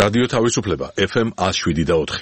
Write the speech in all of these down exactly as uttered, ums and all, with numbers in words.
რადიო თავისუფლება ეფ ემ one oh seven და four.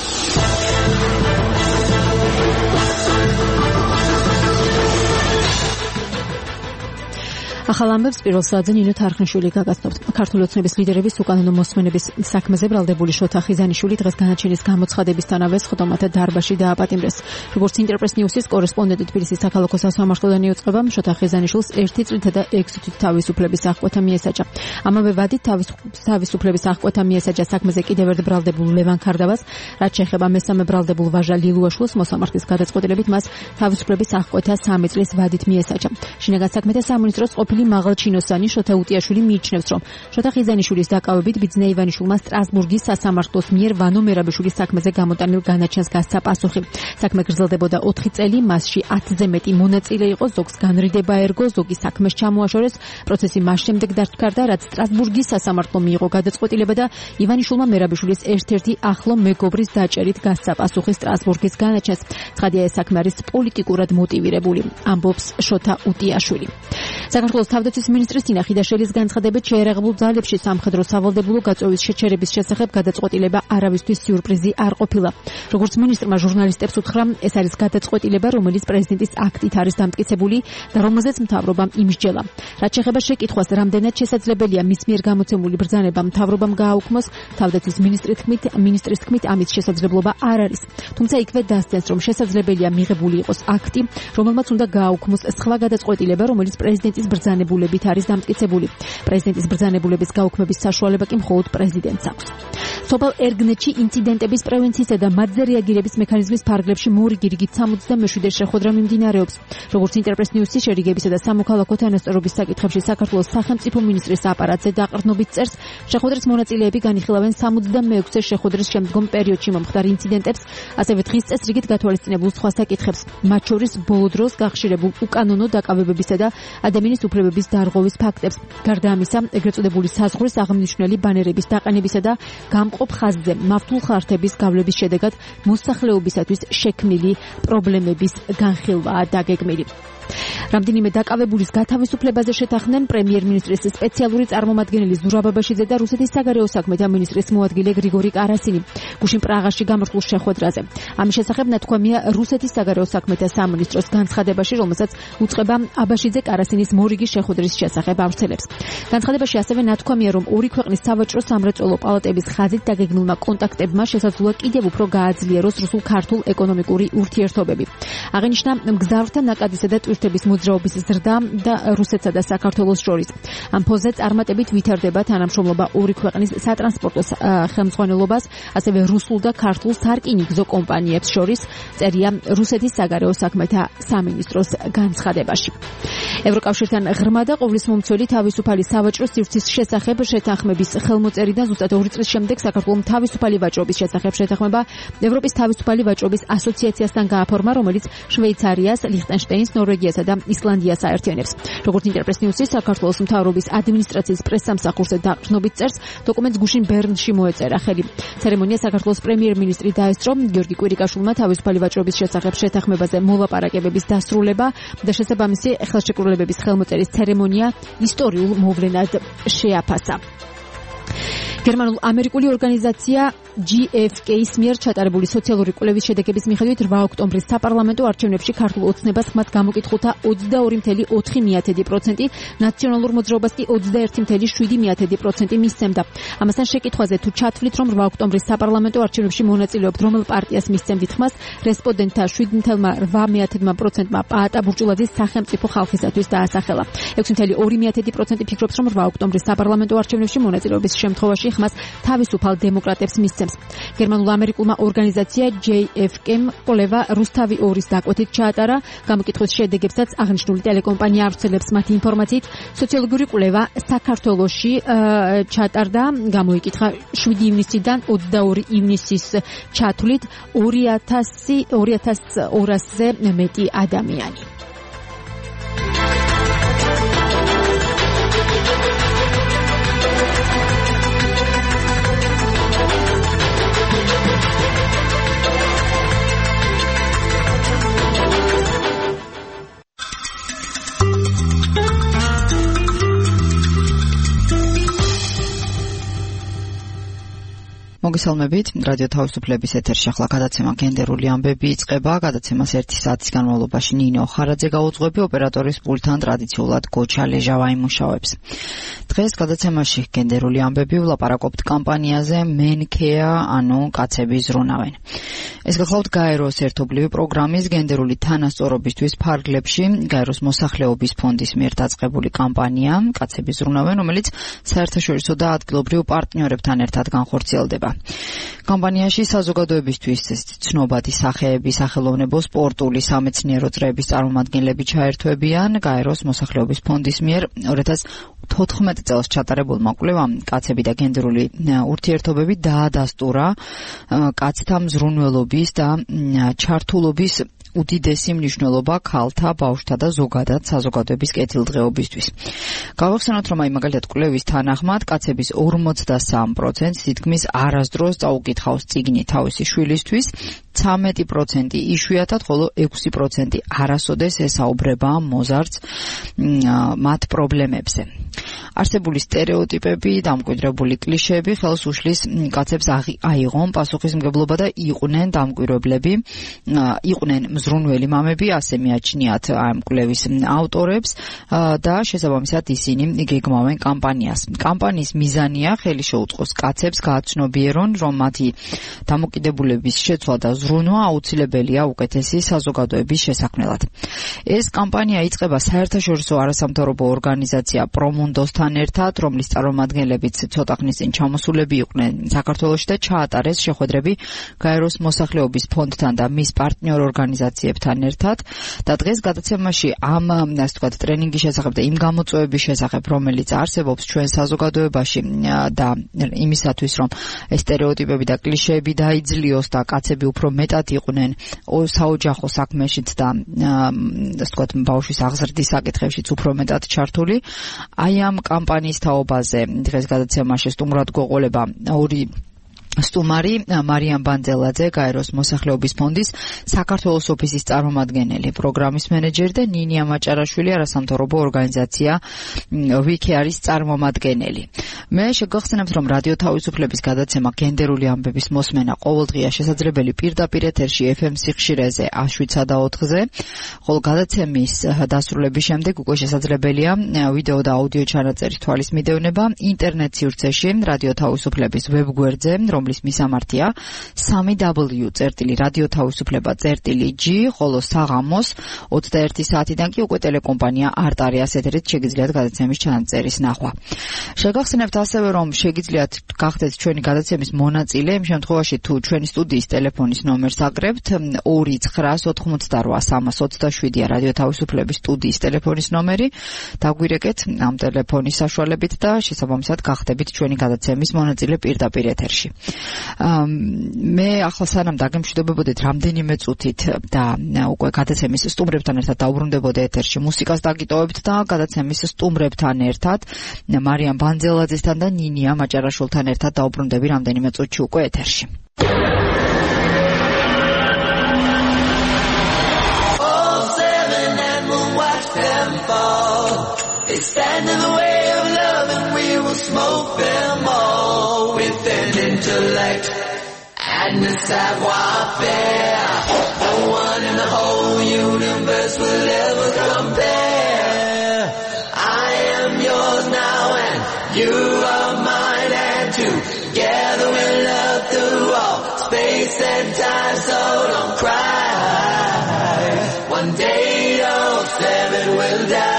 ახალ ამბებს პირველ საათზე ნინო თარხნიშვილი გაგაცნობთ. ქართული ოცნების ლიდერების უკანონო მოსმენების საქმეზე ბრალდებული შოთა ხიზანიშვილი დღეს განაჩენის გამოცხადებისთანავე სხდომათა დარბაზში დააპატიმრეს. როგორც ინტერპრეს ნიუსის კორესპონდენტი თბილისის საქალაქო სასამართლოდან იუწყება, შოთა ხიზანიშვილს ერთი წლითა და ექვსი თვით თავისუფლების აღკვეთა მიესაჯა. ამავე ვადით თავისუფლების აღკვეთა მიესაჯა საქმეზე კიდევ ერთ ბრალდებულ ლევან ქარდავას, რაც შეეხება მესამე ბრალდებულ ვაჟა ლილუაშვილს, მოსამართლის გადაწყვეტილებით მას თავისუფლების აღკვეთა სამი წლის ვადით მიესაჯა. შინაგან საქმეთა სამინისტროს ყოფილი მაღალჩინოსანი შოთა უტიაშვილი მიიჩნევს, რომ შოთა ხიზანიშვილის დაკავებით ბიძინა ივანიშვილმა სტრასბურგის სასამართლოს მიერ ვანო მერაბიშვილის საქმეზე გამოტანილ განაჩენს გასცა პასუხი. საქმე გრძელდებოდა ოთხი წელი, მასში ათზე მეტი მონაწილე იყო, ზოგს განრიდება ერგო, ზოგი საქმეს ჩამოაშორეს. პროცესი მას შემდეგ დაჩქარდა, რაც სტრასბურგის სასამართლომ მიიღო გადაწყვეტილება და ივანიშვილმა მერაბიშვილის ერთ-ერთი ახლო მეგობრის დაჭერით გასცა პასუხი სტრასბურგის განაჩენს. ცხადია, ეს საქმე არის პოლიტიკურად მოტივირებული, ამბობს შოთა უტიაშვილი. საქართველოს თავდაცვის მინისტრის თინა ხიდაშელის განცხადებით შეერაღებულ ძალებში სამხედრო სავალდებულო გაწევის შეჩერების შესახებ გადაწყვეტილება არავისთვის სიურპრიზი არ ყოფილა. როგორც მინისტრმა ჟურნალისტებს უთხრა, ეს არის გადაწყვეტილება, რომელიც პრეზიდენტის აქტით არის დამტკიცებული და რომელზეც მთავრობამ იმსჯელა. რაც შეეხება შეკითხვას, რამდენად შესაძლებელია მის მიერ გამოცემული ბრძანება მთავრობამ გააუქმოს, თავდაცვის მინისტრის თქმით, მინისტრის თქმით ამის შესაძლებლობა არ არის. თუმცა იქვე დასცენს, რომ შესაძლებელია მიღებული იყოს აქტი, რომელმაც უნდა გააუქმოს სხვა გადაწყვეტილება, რომელიც პრეზიდენტის ბრძანებულებით არის დამტკიცებული. პრეზიდენტის ბრძანებულების გაუქმების საშუალება კი მხოლოდ პრეზიდენტს აქვს. სოფელ ერგნეთში ინციდენტების პრევენციისა და მათზე რეაგირების მექანიზმის ფარგლებში მორიგი რიგით სამოცდამეშვიდე შეხვედრა მიმდინარეობს. როგორც ინტერპრეს ნიუსი შერიგებისა და სამოქალაქო თანასწორობის საკითხებში საქართველოს სახელმწიფო მინისტრის აპარატზე დაყრდნობით წერს, შეხვედრის მონაწილეები განიხილავენ სამოცდამეექვსე შეხვედრის შემდგომ პერიოდში მომხდარ ინციდენტებს, ასევე დღის წესრიგით გათვალისწინებულ სხვა საკითხებს, მათ შორის ბოლო დროს გახშირებულ უკანონო დაკავებებისა და ადამიანის უფლებების დარღვევის ფაქტებს. გარდა ამისა, ეგრეთ წოდებული საზღვრის აღმნიშვნელი ბანერების დაყენებისა და გამყოფ ხაზზე მავთულ ხართების გავლების შედეგად მოსახლეობისათვის შექმნილი პრობლემების განხილვაა დაგეგმილი. რამდენიმე დაკავებულის გათავისუფლებაზე შეთანხმდნენ პრემიერ-მინისტრის სპეციალური წარმომადგენელი ზურაბ აბაშიძე და რუსეთის საგარეო საქმეთა მინისტრის მოადგილე გრიგორი კარასინი. გუშინ პრაღაში გამართულ შეხვედრაზე. ამის შესახებ ნათქვამია რუსეთის საგარეო საქმეთა სამინისტროს განცხადებაში, რომელსაც უწყება აბაშიძე კარასინის მორიგი შეხვედრის შესახებ ავრცელებს. განცხადებაში ასევე ნათქვამია, რომ ორი ქვეყნის სავაჭრო სამრეწველო პალატების ხაზით დაგეგმილმა კონტაქტებმა შესაძლოა კიდევ უფრო გააძლიეროს რუსულ-ქართულ ეკონომიკური ურთიერთობები. აღინიშნა მგზავრთა ნაკადისა და ტვირთების მოძრაობის ზრდა და რუსეთსა და საქართველოს შორის. ამ ფონზე წარმატებით ვითარდება თანამშრომლობა ორი ქვეყნის სატრანსპორტო ხელმძღვანელობას, ასევე რუსულ და ქართულ სარკინიგზო კომპანიებს შორის, წერია რუსეთის საგარეო საქმეთა სამინისტროს განცხადებაში. ევროკავშირთან ღრმა და ყოვლისმომცველი თავისუფალი სავაჭრო სივრცის შესახებ შეთანხმების ხელმოწერიდან ზუსტად ორი წლის შემდეგ საქართველოს თავისუფალი ვაჭრობის შესახებ შეთანხმება ევროპის თავისუფალი ვაჭრობის ასოციაციასთან გააფორმა, რომელიც შვეიცარიას, ლიხტენშტაინს, ნორვეგიასა და ისლანდიას აერთიანებს. როგორც ინტერპრეს ნიუსი საქართველოს მთავრობის ადმინისტრაციის პრესსამსახურზე დაყრდნობით წერს, დოკუმენტს გუშინ ბერნში მოეწერა ხელი. ცერემონია საქართველოს პრემიერ-მინისტრი დაესწრო, გიორგი კვირიკაშვილმა თავისუფალი ვაჭრობის შესახებ შეთანხმებაზე მოლაპარაკებების დასრულება და შესაბამისი ხელშეკრულებების ხელმოწერის ცერემონია ისტორიულ მოვლენად შეაფასა. გერმანულ-ამერიკული ორგანიზაცია ჯი ეფ კეის მიერ ჩატარებული სოციალური კვლევის შედეგების მიხედვით რვა ოქტომბრის საპარლამენტო არჩევნებში ქართულ ოცნებას ხმად გამოკითხულთა ოცდაორი წუთი ოთხი პროცენტი, ნაციონალურ მოძრაობას კი ოცდაერთი წუთი შვიდი პროცენტი მისცემდა. ამასთან შეკითხვაზე თუ ჩათვლით, რომ რვა ოქტომბრის საპარლამენტო არჩევნებში მონაწილეობთ რომელ პარტიას მისცემდით ხმას, რესპონდენტთა შვიდი წუთი რვა პროცენტმა პაატა ბურჭულაძის სახელმწიფო ხალხისათვის დაასახელა. ექვსი წუთი ორი პროცენტი ფიქრობს, რომ რვა ოქტომბრის საპარლამენტო არჩევნებში მონაწილეობის შემთხვევაში ხმას თავისუფალ დემოკრატებს მისცემს. გერმანულ-ამერიკულმა ორგანიზაცია ჯი ეფ კეიმ კვლევა რუსთავი ორის დაკვეთით ჩაატარა. გამოკითხვის შედეგებსაც აღნიშნული ტელეკომპანია ავრცელებს. მათი ინფორმაციით, სოციოლოგიური კვლევა საქართველოში ჩატარდა, გამოიკითხა შვიდი ივნისიდან ოცდაორი ივნისის ჩათვლით ორი ათას ორასზე მეტი ადამიანი. მოგესალმებით. რადიო თავისუფლების ეთერში ახლა გადაცემა გენდერული ამბები იწყება. გადაცემას ერთი საათის განმავლობაში ნინო ხარაძე გაუძღვები, ოპერატორის პულტთან ტრადიციულად გოჩა ლეჟავა იმუშავებს. დღეს გადაცემაში გენდერული ამბები ვლაპარაკობთ კამპანიაზე მენქეა, ანუ კაცები ზრუნავენ. ეს გახლავთ გაეროს ერთობლივი პროგრამის გენდერული თანასწორობისთვის ფარგლებში გაეროს მოსახლეობის ფონდის მიერ დაწყებული კამპანია კაცები ზრუნავენ, რომელიც საერთაშორისო და ადგილობრივ პარტნიორებთან ერთად განხორციელდება. კამპანიაში საზოგადოებისთვის ცნობადი სახეები, სახელოვნებო, სპორტული, სამეცნიერო წრეების წარმომადგენლები ჩაერთვებიან გაეროს მოსახლეობის ფონდის მიერ ორი ათას თოთხმეტ წელს ჩატარებულმა კვლევამ კაცები და გენდერული ურთიერთობები დაადასტურა კაცთა მზრუნველობის და ჩართულობის უდიდესი მნიშვნელობა ქალთა, ბავშვთა და ზოგადად საზოგადოების კეთილდღეობისთვის. გავახსენოთ, რომ აი მაგალითად კვლევის თანახმად კაცების ორმოცდასამ პროცენტს თითქმის არასდროს წაუკითხავს წიგნი თავისი შვილისთვის, ცამეტი პროცენტი იშვიათად, ხოლო ექვსი პროცენტი არასოდეს ესაუბრება მოზარდს მათ პრობლემებზე. არსებული სტერეოტიპები, დამკვიდრებული კლიშეები ხელს უშლის კაცებს აიღონ პასუხისმგებლობა და იყვნენ დამკვირვებლები, იყვნენ მზრუნველი მამები, ასე მიაჩნიათ ამ კვლევის ავტორებს და შესაბამისად ისინი გეგმავენ კამპანიას. კამპანიის მიზანია ხელი შეუწყოს კაცებს გააცნობიერონ, რომ მათი დამოკიდებულების შეცვლა და ზრუნვა აუცილებელია უკეთესი საზოგადოების შესაქმნელად. ეს კამპანია იწყება საერთაშორისო არასამთავრობო ორგანიზაცია პრომუნდოსთან ერთად, რომლის წარმომადგენლებიც ცოტა ხნის წინ ჩამოსულები იყვნენ საქართველოში და ჩაატარეს შეხვედრები გაეროს მოსახლეობის ფონდთან და მის პარტნიორ ორგანიზაციებთან ერთად და დღეს გადაცემაში ამ ასე ვთქვათ ტრენინგის შესახებ და იმ გამოწვევების შესახებ, რომელიც არსებობს ჩვენ საზოგადოებაში და იმისათვის, რომ ეს სტერეოტიპები და კლიშეები დაიძლიოს და კაცები უფრო მეტად იყვნენ საოჯახო საქმეშიც და ასე ვთქვათ ბავშვის აღზრდის საკითხებშიც უფრო მეტად ჩართული. აი ამ კამპანიის თაობაზე დღეს გადაცემაში სტუმრად გვეყოლება ორი სტუმარი, მარიამ ბანძელაძე, გაეროს მოსახლეობის ფონდის საქართველოს ოფისის წარმომადგენელი, პროგრამის მენეჯერი და ნინია მაჭარაშვილი, არასამთავრობო ორგანიზაცია ვიქეარის წარმომადგენელი. მე შეგახსენებთ, რომ რადიო თავისუფლების გადაცემა გენდერული ამბების მოსმენა ყოველდღია შესაძლებელი პირდაპირ ეთერში ეფ ემ სიხშირეზე შვიდსა და ოთხზე, ხოლო გადაცემის დასრულების შემდეგ უკვე შესაძლებელია ვიდეო და აუდიო ჩანაწერი თვალის მიდევნება ინტერნეტ სივრცეში რადიო თავისუფლების ვებგვერდზე, რომლის მისამართია სამი დაბლიუ წერტილი რადიო თავისუფლება წერტილი ჯი, ხოლო საღამოს ოცდაერთი საათიდან კი უკვე ტელეკომპანია არტარიას ეთერით შეგიძლიათ გადაცემის ჩანაწერის ნახვა. შეგახსენებთ ასევე, რომ შეგიძლიათ გახდეთ ჩვენი გადაცემის მონაწილე, იმ შემთხვევაში თუ ჩვენი სტუდიის ტელეფონის ნომერს აკრებთ ორი ცხრას ოთხმოცდარვა სამას ოცდაშვიდია რადიო თავისუფლების სტუდიის ტელეფონის ნომერი, დაგვირეკეთ ამ ტელეფონის საშუალებით და შესაბამისად გახდებით ჩვენი გადაცემის მონაწილე პირდაპირ ეთერში. მე ახლა სანამ დაგემშვიდობებოდეთ რამდენიმე წუთით და უკვე გადაცემის სტუმრებთან ერთად დაუბრუნდებოდე ეთერში მუსიკას დაგიტოვებთ და გადაცემის სტუმრებთან ერთად მარიამ ბანძელაძესთან და ნინია მაჭარაშვილთან ერთად დაუბრუნდები რამდენიმე წუთში უკვე ეთერში. They stand in the way of love and we will smoke them all with an intellect and a savoir-faire. No one in the whole universe will ever compare. I am yours now and you are mine, and together we'll love through all space and time, so don't cry. One day all seven will die.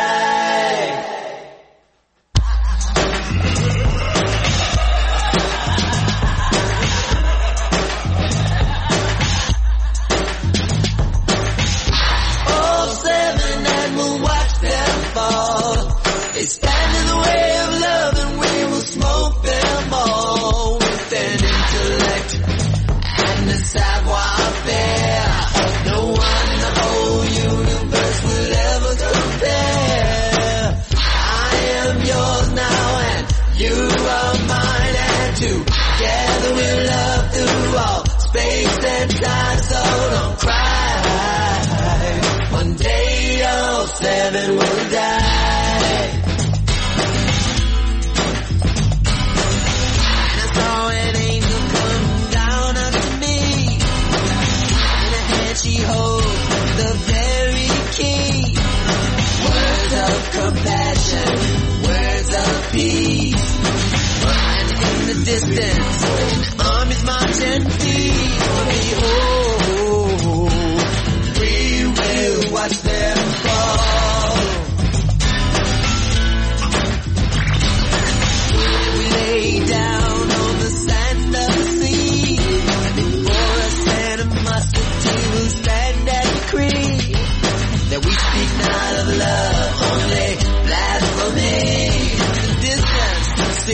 They stand in the way of love and we will smoke them all with an intellect and a savoir-faire. No one in the whole universe will ever compare. I am yours now and you are mine, and together we'll love through all space and time, so don't cry. One day all seven will die. An angel come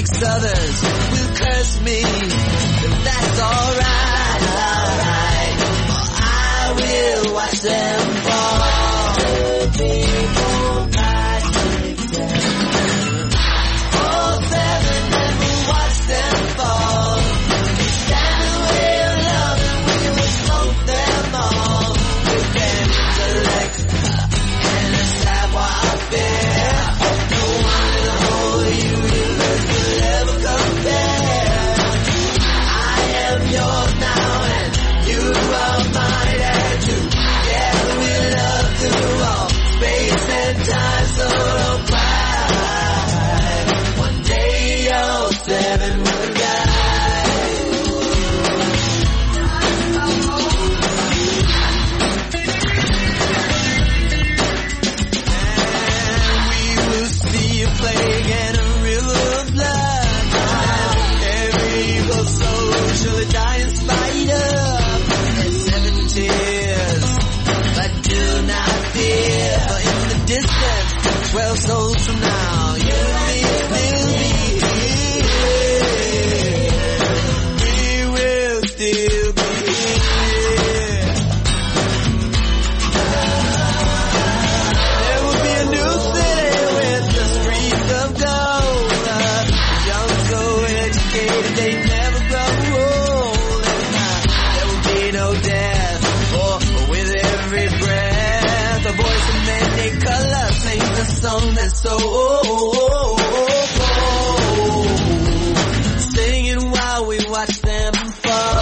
six others will curse me. If that's alright, alright, I will watch them fall. Two, three, four, five, six, seven. All seven, and we'll watch them fall. Stand in the way of love and we will smoke them all. With their intellect and a savoir-faire. No one in the whole universe will ever compare. I am yours now and you are mine, and together we love through all space and time. So don't cry. One day all seven will die. And we will see a plague and a river of blood. Every evil soul shall die in spite of their seven tears. But do not fear, for in the distance, twelve souls from now, you and me will be here. We will still be here. There will be a new city with the streets of gold. The young so educated they never grow old. And uh, there will be no death, for with every breath a voice of many colors sings a song that's so old. Singing while we watch them fall.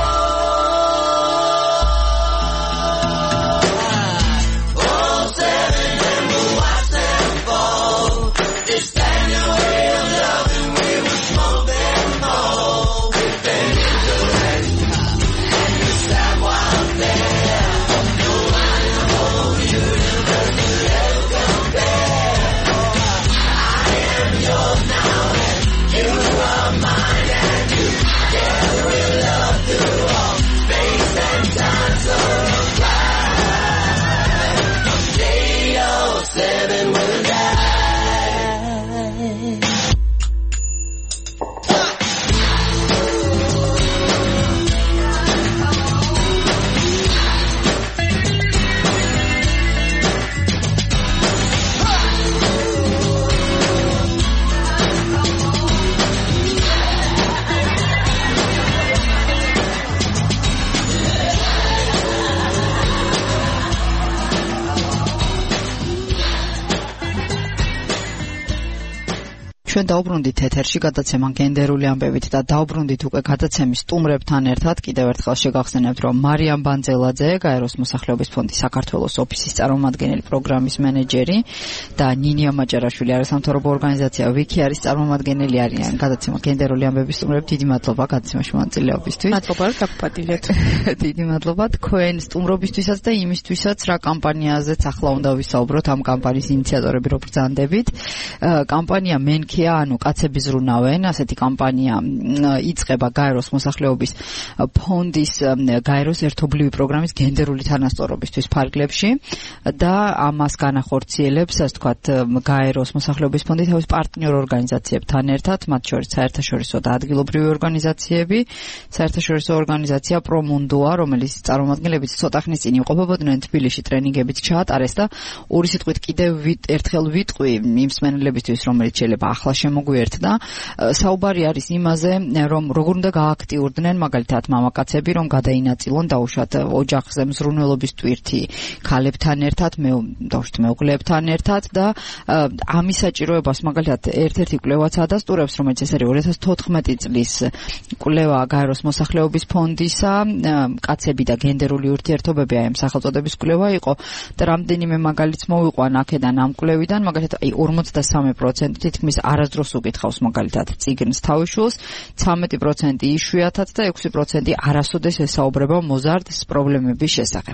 All seven and we'll watch them fall. They stand in the way of love and we will smoke them all. With their intellect and the savoir-faire. No one in the whole universe will ever compare. I am yours now and you are mine, and together we'll love through all space and time. So don't cry. One day all seven will die. ჩვენ დაუბრუნდით ეთერში გადაცემა გენდერული ამბებით და დაუბრუნდით უკვე გადაცემის სტუმრებთან ერთად. კიდევ ერთხელ შეგახსენებთ, რომ მარიამ ბანძელაძე, გაეროს მოსახლეობის ფონდის საქართველოს ოფისის წარმომადგენელი, პროგრამის მენეჯერი და ნინია მაჭარაშვილი, არასამთავრობო ორგანიზაცია ვიკი არის წარმომადგენელი არიან. გადაცემა გენდერული ამბების სტუმრებს დიდი მადლობა გადაცემაში მონაწილეობისთვის. მადლობა, რომ დაგუპატილეთ. დიდი მადლობა თქვენ სტუმრობისთვისაც და იმისთვისაც, რა კამპანიაზეც ახლა უნდა ვისაუბროთ, ამ კამპანიის ინიციატორები რო ბრძანდებით. კამპანია მენქია, ანუ კაცები ზრუნავენ, ასეთი კამპანია იწყება გაეროს მოსახლეობის ფონდის გაეროს ერთობლივი პროგრამის გენდერული თანასწორობისთვის ფარგლებში და ამას განახორციელებს, ასე ვთქვათ, გაეროს მოსახლეობის ფონდი თავის პარტნიორ ორგანიზაციებთან ერთად, მათ შორის საერთაშორისო და ადგილობრივი ორგანიზაციები, საერთაშორისო ორგანიზაცია პრომუნდოა, რომელიც წარმომადგენლებით ცოტა ხნის წინ იმყოფებოდნენ თბილისში ტრენინგებით ჩაატარეს და ორი სიტყვით კიდევ ერთხელ ვიტყვი იმ მსმენელებისთვის, რომელიც შეიძლება ახლა შემოგვიერთდა. საუბარი არის იმაზე, რომ როგორ უნდა გააქტიურდნენ მაგალითად მამაკაცები, რომ გადაინაწილონ დაუშვათ ოჯახზე მზრუნველობის ტვირთი ქალებთან ერთად, მე დაუშვათ მეუღლეებთან ერთად და ამის საჭიროებას მაგალითად ერთ-ერთი კვლევაც ადასტურებს, რომელიც ეს არის ორი ათას თოთხმეტი წლის კვლევა გაეროს მოსახლეობის ფონდისა, კაცები და გენდერული ურთიერთობები, აი ამ სახელწოდების კვლევა იყო და რამდენიმე მაგალითს მოვიყვან აქედან ამ კვლევიდან, მაგალითად აი ორმოცდასამი პროცენტი თითქმის არასდროს უკითხავს მაგალითად წიგნს თავისშულს, ცამეტი პროცენტი იშვიათად და ექვსი პროცენტი არასოდეს ესაუბრება მოზარდს პრობლემების შესახებ.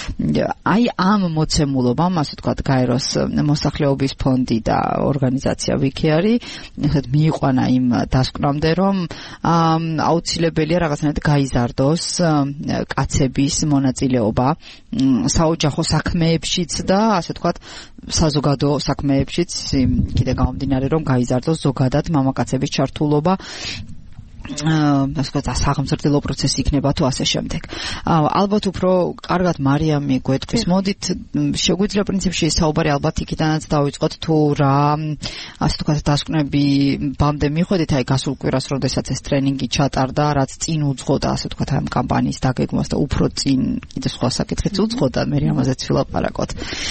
აი ამ მოცემულობამ, ასე ვთქვათ, გაეროს მოსახლეობის ფონდი და ორგანიზაცია ვიკი არის, ესეთ მიიყვანა იმ დასკვნამდე, რომ აუცილებელია რაღაცნაირად გაიზარდოს კაცების მონაწილეობა საოჯახო საქმეებშიც და ასე ვთქვათ საზოგადო საქმეებშიც, კიდე გამომდინარე, რომ გაიზარდოს გაიზარდოს ზოგადად მამაკაცების ჩართულობა ასე ვთქვათ, საღმრთელო პროცესი იქნება თუ ასე შემდეგ. ალბათ უფრო კარგად მარიამი გვეტყვის. მოდით შეგვიძლია პრინციპში საუბარი ალბათ იქიდანაც დავიწყოთ თუ რა ასე ვთქვათ დასკვნები ბამდე მიხვედით აი გასულ კვირას როდესაც ეს ტრენინგი ჩატარდა, რაც წინ უძღოდა ასე ვთქვათ ამ კამპანიის დაგეგმვას და უფრო წინ კიდე სხვა საკითხიც უძღოდა, მე ამაზეც ვილაპარაკოთ.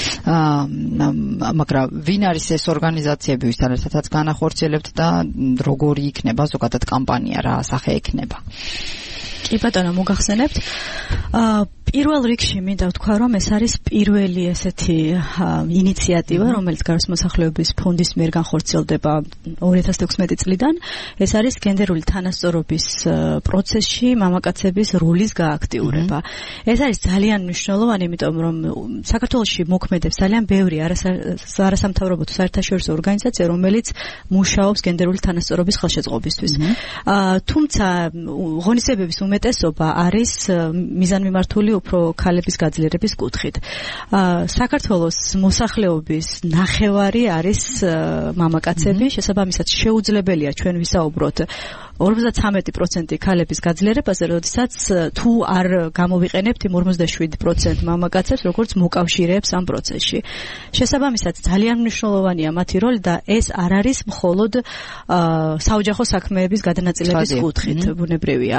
მაგრამ ვინ არის ეს ორგანიზაციები, ვისთან ერთადაც განახორციელებთ და როგორი იქნება ზოგადად კამპანია? რა სახე ექნება. კი ბატონო, მოგახსენებთ. აა პირველ რიგში მინდა ვთქვა, რომ ეს არის პირველი ესეთი ინიციატივა, რომელიც გარს მოსახლეობის ფონდის მიერ განხორციელდება ორი ათას თექვსმეტი წლიდან. ეს არის გენდერული თანასწორობის პროცესში მამაკაცების როლის გააქტიურება. ეს არის ძალიან მნიშვნელოვანი, იმიტომ რომ საქართველოში მოქმედებს ძალიან ბევრი არასამთავრობო თუ საერთაშორისო ორგანიზაცია, რომელიც მუშაობს გენდერული თანასწორობის ხელშეწყობისთვის. თუმცა ღონისძიებების უმეტესობა არის მიზანმიმართული უფრო ქალების გაძლიერების კუთხით. საქართველოს მოსახლეობის ნახევარი არის მამაკაცები, შესაბამისად შეუძლებელია ჩვენ ვისაუბროთ ორმოცდათრამეტი პროცენტი ქალების გაძლიერებაზე, როდესაც თუ არ გამოვიყენებთ იმ ორმოცდაშვიდი პროცენტი მამაკაცებს, როგორც მოკავშირეებს ამ პროცესში. შესაბამისად ძალიან მნიშვნელოვანია მათი როლი და ეს არ არის მხოლოდ საოჯახო საქმეების გადანაწილების კუთხით, ბუნებრივია.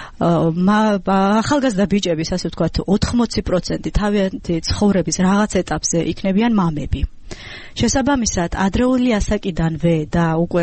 ახალგაზრდა ბიჭების, ასე ვთქვათ, ოთხმოცი პროცენტი თავიანთი ცხოვრების რაღაც ეტაპზე იქნებიან მამები. შესაბამისად, ადრეული ასაკიდანვე და უკვე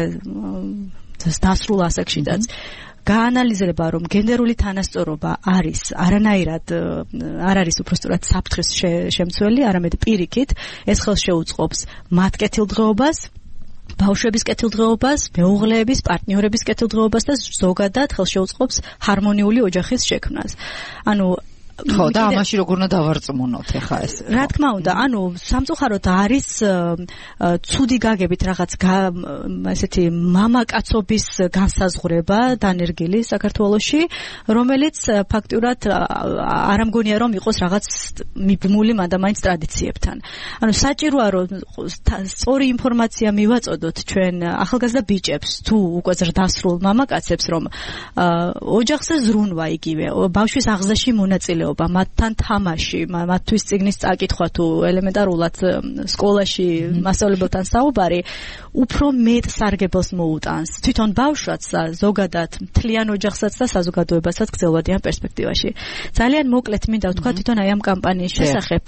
დასრულ ასაკშიდაც გაანალიზება, რომ გენდერული თანასწორობა არის არანაირად არ არის უბრალოდ საფრთხის შემცველი, არამედ პირიქით ეს ხელს შეუწყობს მათ კეთილდღეობას, ბავშვების კეთილდღეობას, მეუღლეების, პარტნიორების კეთილდღეობას და ზოგადად ხელს შეუწყობს ჰარმონიული ოჯახის შექმნას. ანუ ხო, და ამაში როგორ უნდა დავარწმუნოთ ახლა ეს? რა თქმა უნდა, ანუ სამწუხაროდ არის ცუდი გაგებით რაღაც ესეთი მამაკაცობის განსაზღვრება დანერგილი საქართველოში, რომელიც ფაქტურად არ ამგონია რომ იყოს რაღაც მიბმული მანდამაინც ტრადიციებთან. ანუ საჭიროა რომ სწორი ინფორმაცია მივაწოდოთ ჩვენ ახალგაზრდა ბიჭებს თუ უკვე ზრდასრულ მამაკაცებს, რომ ოჯახზე ზრუნვა იგივე, ბავშვის აღზრდაში მონაწილეობა, მათთან თამაში, მათთვის წიგნის წაკითხვა თუ ელემენტარულად სკოლაში მასწავლებელთან საუბარი უფრო მეტ სარგებელს მოუტანს. თვითონ ბავშვაც ზოგადად მთლიან ოჯახსაც და საზოგადოებასაც გრძელვადიან პერსპექტივაში. ძალიან მოკლედ მინდა ვთქვა თვითონ აი ამ კამპანიის შესახებ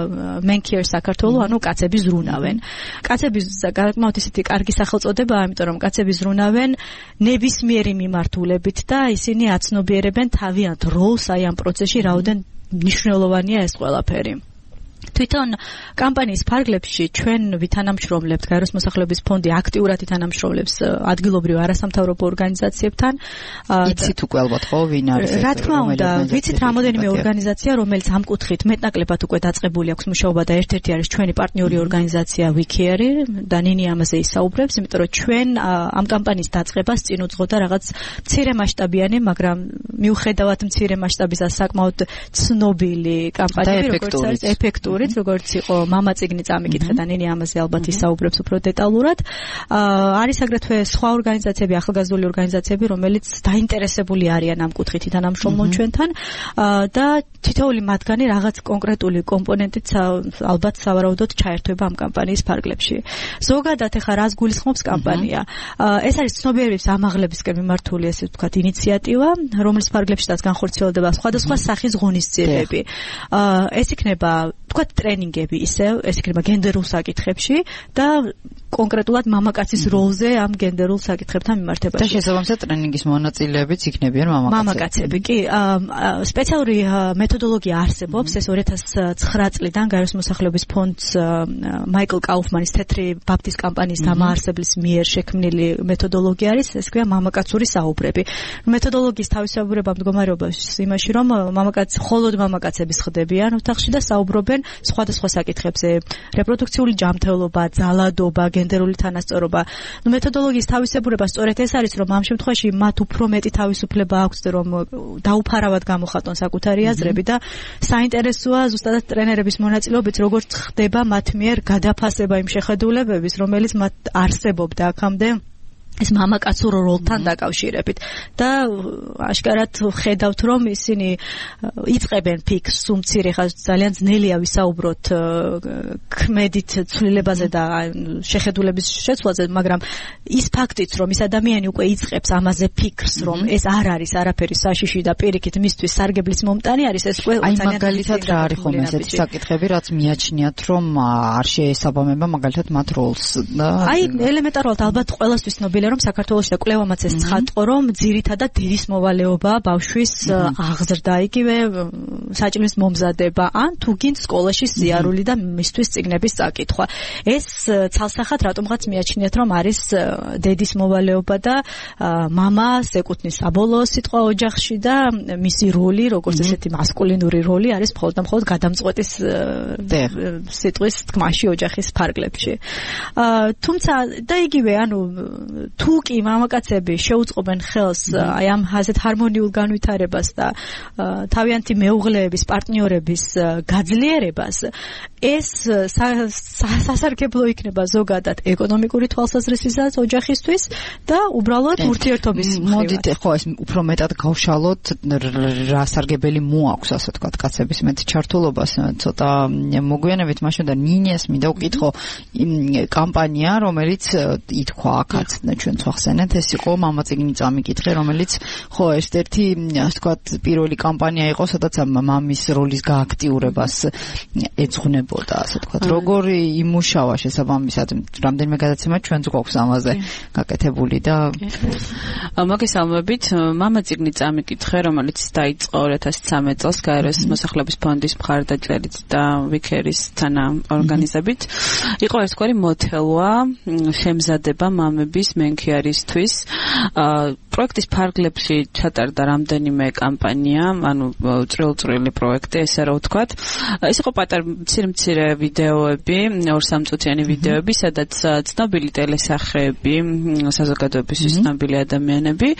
Men Care საქართველოს, ანუ კაცები ზრუნავენ. კაცები გარკვეულად ისეთი კარგი სახელწოდებაა, იმიტომ რომ კაცები ზრუნავენ ნებისმიერი მიმართულებით და ისინი აცნობიერებენ თავიანთ როლს აი ამ პროცესში, რაოდენ მნიშვნელოვანია ეს ყველაფერი. თვითონ კამპანიის ფარგლებში ჩვენ ვითანამშრომლებთ, გაეროს მოსახლეობის ფონდი აქტიურად ვითანამშრომლებს ადგილობრივ არასამთავრობო ორგანიზაციებთან. იცით უკვე ალბათ ხო ვინ არის ეს? რა თქმა უნდა, ვიცით რამოდენიმე ორგანიზაცია, რომელიც ამ კუთხით მეტნაკლებად უკვე დაწყებული აქვს მუშაობა და ერთ-ერთი არის ჩვენი პარტნიორი ორგანიზაცია WeCare და ნინი ამაზე ისაუბრებს, იმიტომ რომ ჩვენ ამ კამპანიის დაწყებას წინ უძღოდა რაღაც მცირე მასშტაბიანი, მაგრამ მიუხედავად მცირე მასშტაბისა საკმაოდ ცნობილი კამპანია, როგორც არის ეფექტური, როგორც იყო მამა წიგნი წამიკითხე და ნინი ამაზე ალბათ ისაუბრებს უფრო დეტალურად. არის აგრეთვე სხვა ორგანიზაციები, ახალგაზრდული ორგანიზაციები, რომელიც დაინტერესებული არიან ამ კუთხით თანამშრომლობენ ჩვენთან და თითოეული მათგანი რაღაც კონკრეტული კომპონენტით ალბათ სავარაუდოდ ჩაერთვება ამ კამპანიის ფარგლებში. ზოგადად ახლა რას გულისხმობს კამპანია? ეს არის ცნობიერების ამაღლებისკენ მიმართული, ესე ვთქვათ, ინიციატივა, რომლის ფარგლებშიც განხორციელდება სხვადასხვა სახის ღონისძიებები. ეს იქნება თქვათ ტრენინგები ისევ, ეს იქნება გენდერულ საკითხებში და კონკრეტულად მამაკაცის როლზე ამ გენდერულ საკითხებთან მიმართებაში. და შესაბამისად ტრენინგის მონაწილეებიც იქნებიან მამაკაცები. მამაკაცები, კი. სპეციალური მეთოდოლოგია არსებობს, ეს ორი ათას ცხრა წლიდან გაეროს მოსახლეობის ფონდს მაიკლ კაუფმანის თეთრი ბაფტის კამპანიის დამაარსებლის მიერ შექმნილი მეთოდოლოგია არის, ეს ქვია მამაკაცური საუბრები. მეთოდოლოგიის თავისებურება მდგომარეობს იმაში, რომ მამაკაც, მხოლოდ მამაკაცები ხდებიან ოთახში და საუბრობენ სხვადასხვა საკითხებზე, რეპროდუქციული ჯანმრთელობა, ძალადობა, გენდერული თანასწორობა. ნუ მეთოდოლოგიის თავისებურება სწორედ ეს არის, რომ ამ შემთხვევაში მათ უფრო მეტი თავისუფლება აქვს, რომ დაუფარავად გამოხატონ საკუთარი აზრები და საინტერესოა ზუსტად ტრენერების მონაწილეობით როგორც ხდება მათ მიერ გადაფასება იმ შეხედულებების, რომელიც მათ არსებობდა აქამდე ეს მამაკაცურ როლთან დაკავშირებით და აშკარად ხედავთ რომ ისინი იწყებენ ფიქრს უმცირე ხა ძალიან ძნელია ვისაუბროთ ქმედით ცვლილებაზე და შეხედულების შეცვლაზე, მაგრამ ის ფაქტიც რომ ის ადამიანი უკვე იწყებს ამაზე ფიქრს, რომ ეს არ არის არაფერი საშიში და პირიქით მისთვის სარგებლის მომტანი არის, ეს უკვე ძალიან მაგალითად რა არის ხომ ესეთი საკითხები, რაც მიაჩნიათ რომ არ შეესაბამება მაგალითად მათ როლს და აი ელემენტარულად ალბათ ყველასთვის ცნობილია რომ საქართველოში და კვლევამაც ეს ცხადყო, რომ ძირითადად დედის მოვალეობა ბავშვის აღზრდა, იგივე საჭმლის მომზადება, ან თუ გინდ სკოლაში სიარული და მისთვის წიგნების წაკითხვა. ეს ცალსახად რატომღაც მიაჩნიათ, რომ არის დედის მოვალეობა და მამას ეკუთვნის საბოლოო სიტყვა ოჯახში და მისი როლი, როგორც ესეთი მასკულინური როლი არის მხოლოდ და მხოლოდ გადამწყვეტის სიტყვის თქმაში ოჯახის ფარგლებში. თუმცა და იგივე, ანუ თუ კი მამაკაცები შეუწყობენ ხელს აი ამ ასეთ ჰარმონიულ განვითარებას და თავიანთი მეუღლეების, პარტნიორების გაძლიერებას, ეს სასარგებლო იქნება ზოგადად ეკონომიკური თვალსაზრისითაც ოჯახისთვის და უბრალოდ ურთიერთობის მხრივ. მოდით ხო ეს უფრო მეტად გავშალოთ რა სარგებელი მოაქვს, ასე ვთქვათ, კაცების მეტ ჩართულობას. ცოტა მოგვიანებით მაშინ და ნინიას მინდა ვკითხო კამპანია, რომელიც ითქვა აქაც ჩვენ ვახსენეთ, ეს იყო მამაწიგნი წამიკითხე, რომელიც ხო ერთ-ერთი ასე ვთქვათ პირველი კამპანია იყო, სადაც მამის როლის გააქტიურებას ეძღვნებოდა, ასე ვთქვათ. როგორი იმუშავა შესაბამისად, რამდენიმე გადაცემა ჩვენც გვაქვს ამაზე გაკეთებული და მოგესალმებით. მამაწიგნი წამიკითხე, რომელიც დაიწყო ორი ათას ცხრამეტ წელს გაეროს მოსახლეობის ფონდის მხარდაჭერით და ვიქერის თანა ორგანიზებით. იყო ერთგვარი მოთელვა, შემზადება მამების მენქიარისთვის. პროექტის ფარგლებში ჩატარდა რამდენიმე კამპანია, ანუ წრილ-წრილი პროექტი, ესე რომ ვთქვათ. ეს იყო პატარ მცირე-მცირე ვიდეოები, ორ-სამწუთიანი ვიდეოები, სადაც ცნობილი ტელესახეები, საზოგადოებისთვის ცნობილი ადამიანები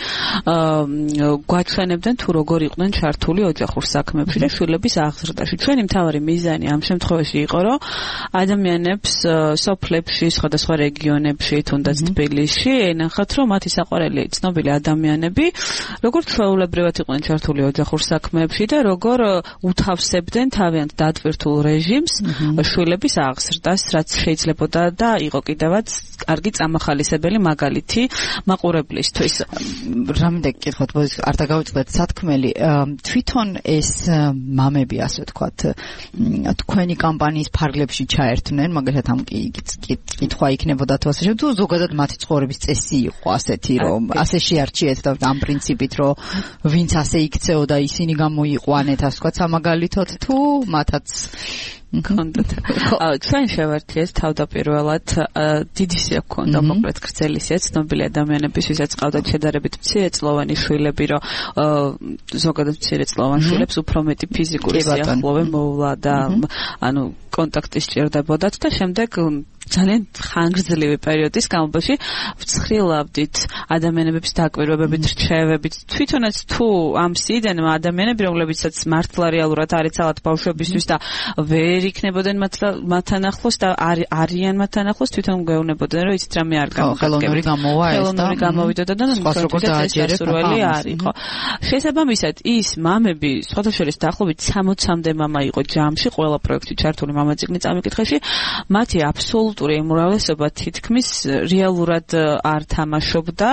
გვაჩვენებდნენ თუ როგორ იყვნენ ჩართული ოჯახურ საქმეებში და შვილების აღზრდაში. ჩვენი მთავარი მიზანი ამ შემთხვევაში იყო, რომ ადამიანებს სოფლებში, სხვადასხვა რეგიონებში, თუნდაც თბილისში ენახათ, რომ მათი საყვარელი ცნობილი ადამიანები როგორ ჩვეულებრივად იყვნენ ჩართული ოჯახურ საქმეებში და როგორ უთავსებდნენ თავიანთ დატვირთულ რეჟიმს შვილების აღზრდას, რაც შეიძლებოდა და იყო კიდევაც კარგი წამახალისებელი მაგალითი მაყურებლისთვის. რამდენ კითხოთ, არ დაგავიწყდეთ სათქმელი, თვითონ ეს მამები, ასე ვთქვათ, თქვენი კამპანიის ფარგლებში ჩაერთვნენ, მაგალითად ამ კითხვა იქნებოდა თუ ასე თუ ზოგადად მათი ცხოვრების წესი იყო ასეთი, რომ ასე შეარჩიეთ და ამ პრინციპით, რომ ვინც ასე იქცეოდა ისინი გამოიყვანეთ, ასე ვთქვათ, სამაგალითოდ თუ მათაც კონდეთ. ჩვენ შევარჩიეთ თავდაპირველად დიდი სია გქონდა, მოკლედ გრძელი სია, ცნობილი ადამიანების, ვისაც ყავდათ შედარებით მცირეწლოვანი შვილები, რომ ზოგადად მცირეწლოვან შვილებს უფრო მეტი ფიზიკური სიახლოვე მოვლა და ანუ კონტაქტი სჭირდებოდათ და შემდეგ ძალიან ხანგრძლივი პერიოდის განმავლობაში ვცხრილავდით ადამიანების დაკვირვებებით, რჩევებით. თვითონაც თუ ამ სიდან ადამიანები, რომლებიცაც მართლა რეალურად არ ეცალათ ბავშვებისთვის და ვერ იქნებოდნენ მათთან ახლოს და არიან მათთან ახლოს, თვითონ გვეუბნებოდნენ, რომ იცით რამე არ გამოგადგებთ. ხელოვნური გამოვა ეს და ხელოვნური გამოვიდოდა და სასურველი არ იყო. შესაბამისად, ის მამები, სხვათა შორის დაახლოებით სამოცამდე მამა იყო ჯამში, ყველა პროექტი ჩართული მამაწიგნი წამიკითხეში, მათი აბსოლუტური უმრავლესობა თითქმის რეალურად არ თამაშობდა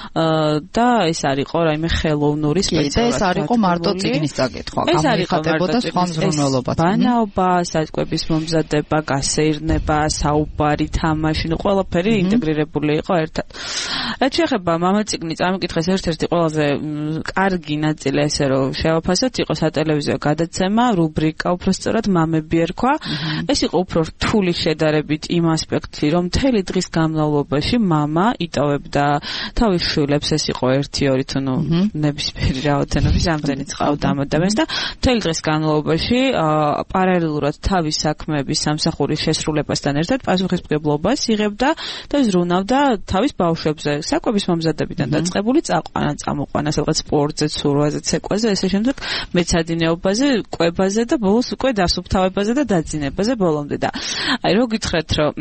და ეს არ იყო რაიმე ხელოვნური სპეციალურად. ეს არ იყო მარტო წიგნის წაკითხვა, გამოიხატებოდა სხვა მზრუნველობაც. ბანაობა, საჭკვების მომზადება, გასეირნება, საუბარი, თამაში, ნუ ყველაფერი ინტეგრირებული იყო ერთად. რაც შეეხება მამაწიგნი წამიკითხეს, ერთ-ერთი ყველაზე კარგი ნაწილი, ესე რომ შევაფასოთ, იყო სატელევიზიო გადაცემა, რუბრიკა, უფრო სწორად მამები ერქვა. ეს იყო უფრო რთული შედარებით იმ ასპექტი, რომ მთელი დღის განმავლობაში მამა იტოვებდა თავის შვილებს, ეს იყო ერთი ორი თუ ნუ ნებისმიერი რაოდენობის ამდენიც ყავდა ამოდამეს და მთელი დღის განმავლობაში პარალელურად თავის საქმეების სამსახურის შესრულებასთან ერთად პასუხისმგებლობას იღებდა და ზრუნავდა თავის ბავშვებზე, საკვების მომზადებიდან დაწყებული წაყვანა, წამოყვანა, სადღაც სპორტზე, ცურვაზე, ცეკვაზე, ესე შემდეგ მეცადინეობაზე, კვებაზე და ბოლოს უკვე დასუფთავებაზე და დაძინებაზე ბოლომდე და აი რო გითხრათ რომ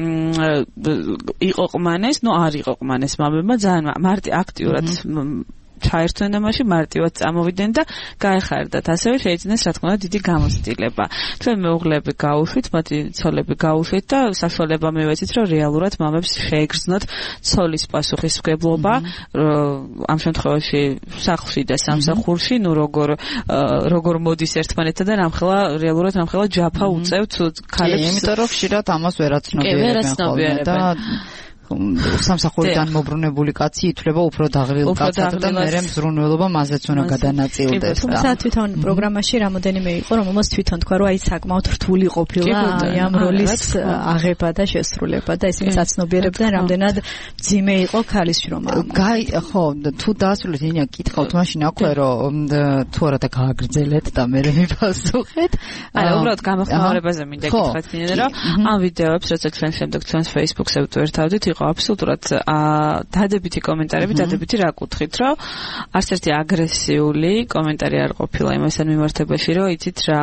იყო ყმანეს, ნუ არ იყო ყმანეს მამებმა ძალიან მარტი აქტიურად ჩაერთვენ ამაში, მარტივად წამოვიდნენ და გაეხარდათ. ასევე შეიძინეს რა თქმა უნდა დიდი გამოცდილება. ჩვენ მეუღლეები გაუშვით, მათი ცოლები გაუშვით და საშუალება მივეცით, რომ რეალურად მამებს შეეგრძნოთ ცოლის პასუხისმგებლობა ამ შემთხვევაში სახლში და სამსახურში, ნუ როგორ როგორ მოდის ერთმანეთთან და რამხელა რეალურად რამხელა ჯაფა უწევთ ქალებს. იმიტომ რომ ხშირად ამას ვერაცნობიერებენ და სამსახურიდან მობრუნებული კაცი ითვლება უფრო დაღლილ კაცად და მერე მზრუნველობა მასეც უნდა გადანაწილდეს. თუმცა თვითონ პროგრამაში რამოდენიმე იყო, რომელმაც თვითონ თქვა, რომ აი საკმაოდ რთული ყოფილა ამ როლის აღება და შესრულება და ისინი საცნობიერებდნენ, რამდენად ძიმე იყო ქალის შრომა. გაი, ხო, თუ დაასრულეთ ინია კითხავთ, მაშინ აქვე რომ თუ არა და გააგრძელეთ და მერე მიფასუხეთ. აი, უბრალოდ გამახმარებაზე მინდა გითხრათ, რომ ამ ვიდეოებს, როცა ჩვენ შემდეგ ჩვენს Facebook-ზე ვტვირთავდით, იყო აბსოლუტურად დადებითი კომენტარები, დადებითი რა კუთხით, რომ არც ერთი აგრესიული კომენტარი არ ყოფილა იმასთან მიმართებაში, რომ იცით რა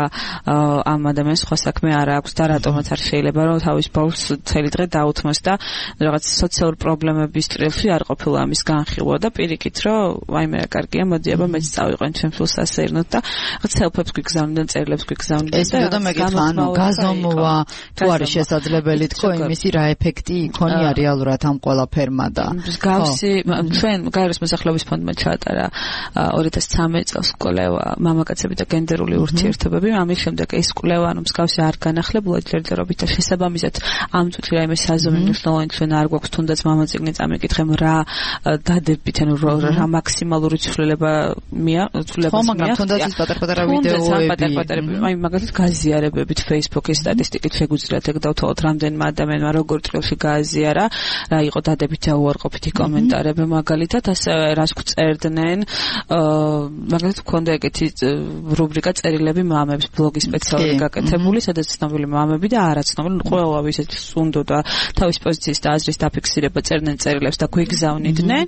ამ ადამიანს სხვა საქმე არ აქვს და რატომაც არ შეიძლება რომ თავის ბავშვს მთელი დღე დაუთმოს და რაღაც სოციალურ პრობლემების წრეში არ ყოფილა ამის განხილვა და პირიქით, რომ აი მე რა კარგია, მოდი აბა მეც წავიყვენ ჩემს სულს ასეირნოთ და რაღაც help-ებს გვიგზავნდნენ, წერილებს გვიგზავნდნენ და ეს და მეკითხა, ანუ გაზომვა თუ არის შესაძლებელი თქო იმისი რა ეფექტი იქონია რეალურად ამ ყველაფერმა და გავსი ჩვენ გაეროს მოსახლეობის ფონდმა ჩაატარა ორი ათას ცხრამეტ წელს კვლევა მამაკაცები და გენდერული ურთიერთობები, ამის შემდეგ ეს კვლევა ანუ მსგავსი არ განახლებულა ჯერჯერობით და შესაბამისად ამ წუთი რაიმე საზომი მნიშვნელოვანი ჩვენ არ გვაქვს, თუნდაც მამაწიგნი წამიკითხემ რა დადებით, ანუ რა მაქსიმალური ცვლილება მია ცვლილება ხო, მაგრამ თუნდაც ის პატარ-პატარა ვიდეოები, აი მაგალითად გაზიარებებით Facebook-ის სტატისტიკით შეგვიძლიათ ეგ დავთვალოთ, რამდენმა ადამიანმა როგორ წრილში გააზიარა, რა იყო დადებითი უარყოფითი კომენტარები მაგალითად, ასევე რას გვწერდნენ, მაგალითად მქონდა ეგეთი რუბრიკა წერილები მამებს, ბლოგის სპეციალური გაკეთებული, სადაც ცნობილი მამები და არაცნობილი ყველა ვისაც უნდოდა თავის პოზიციის და აზრის დაფიქსირება წერდნენ წერილებს და გვიგზავნიდნენ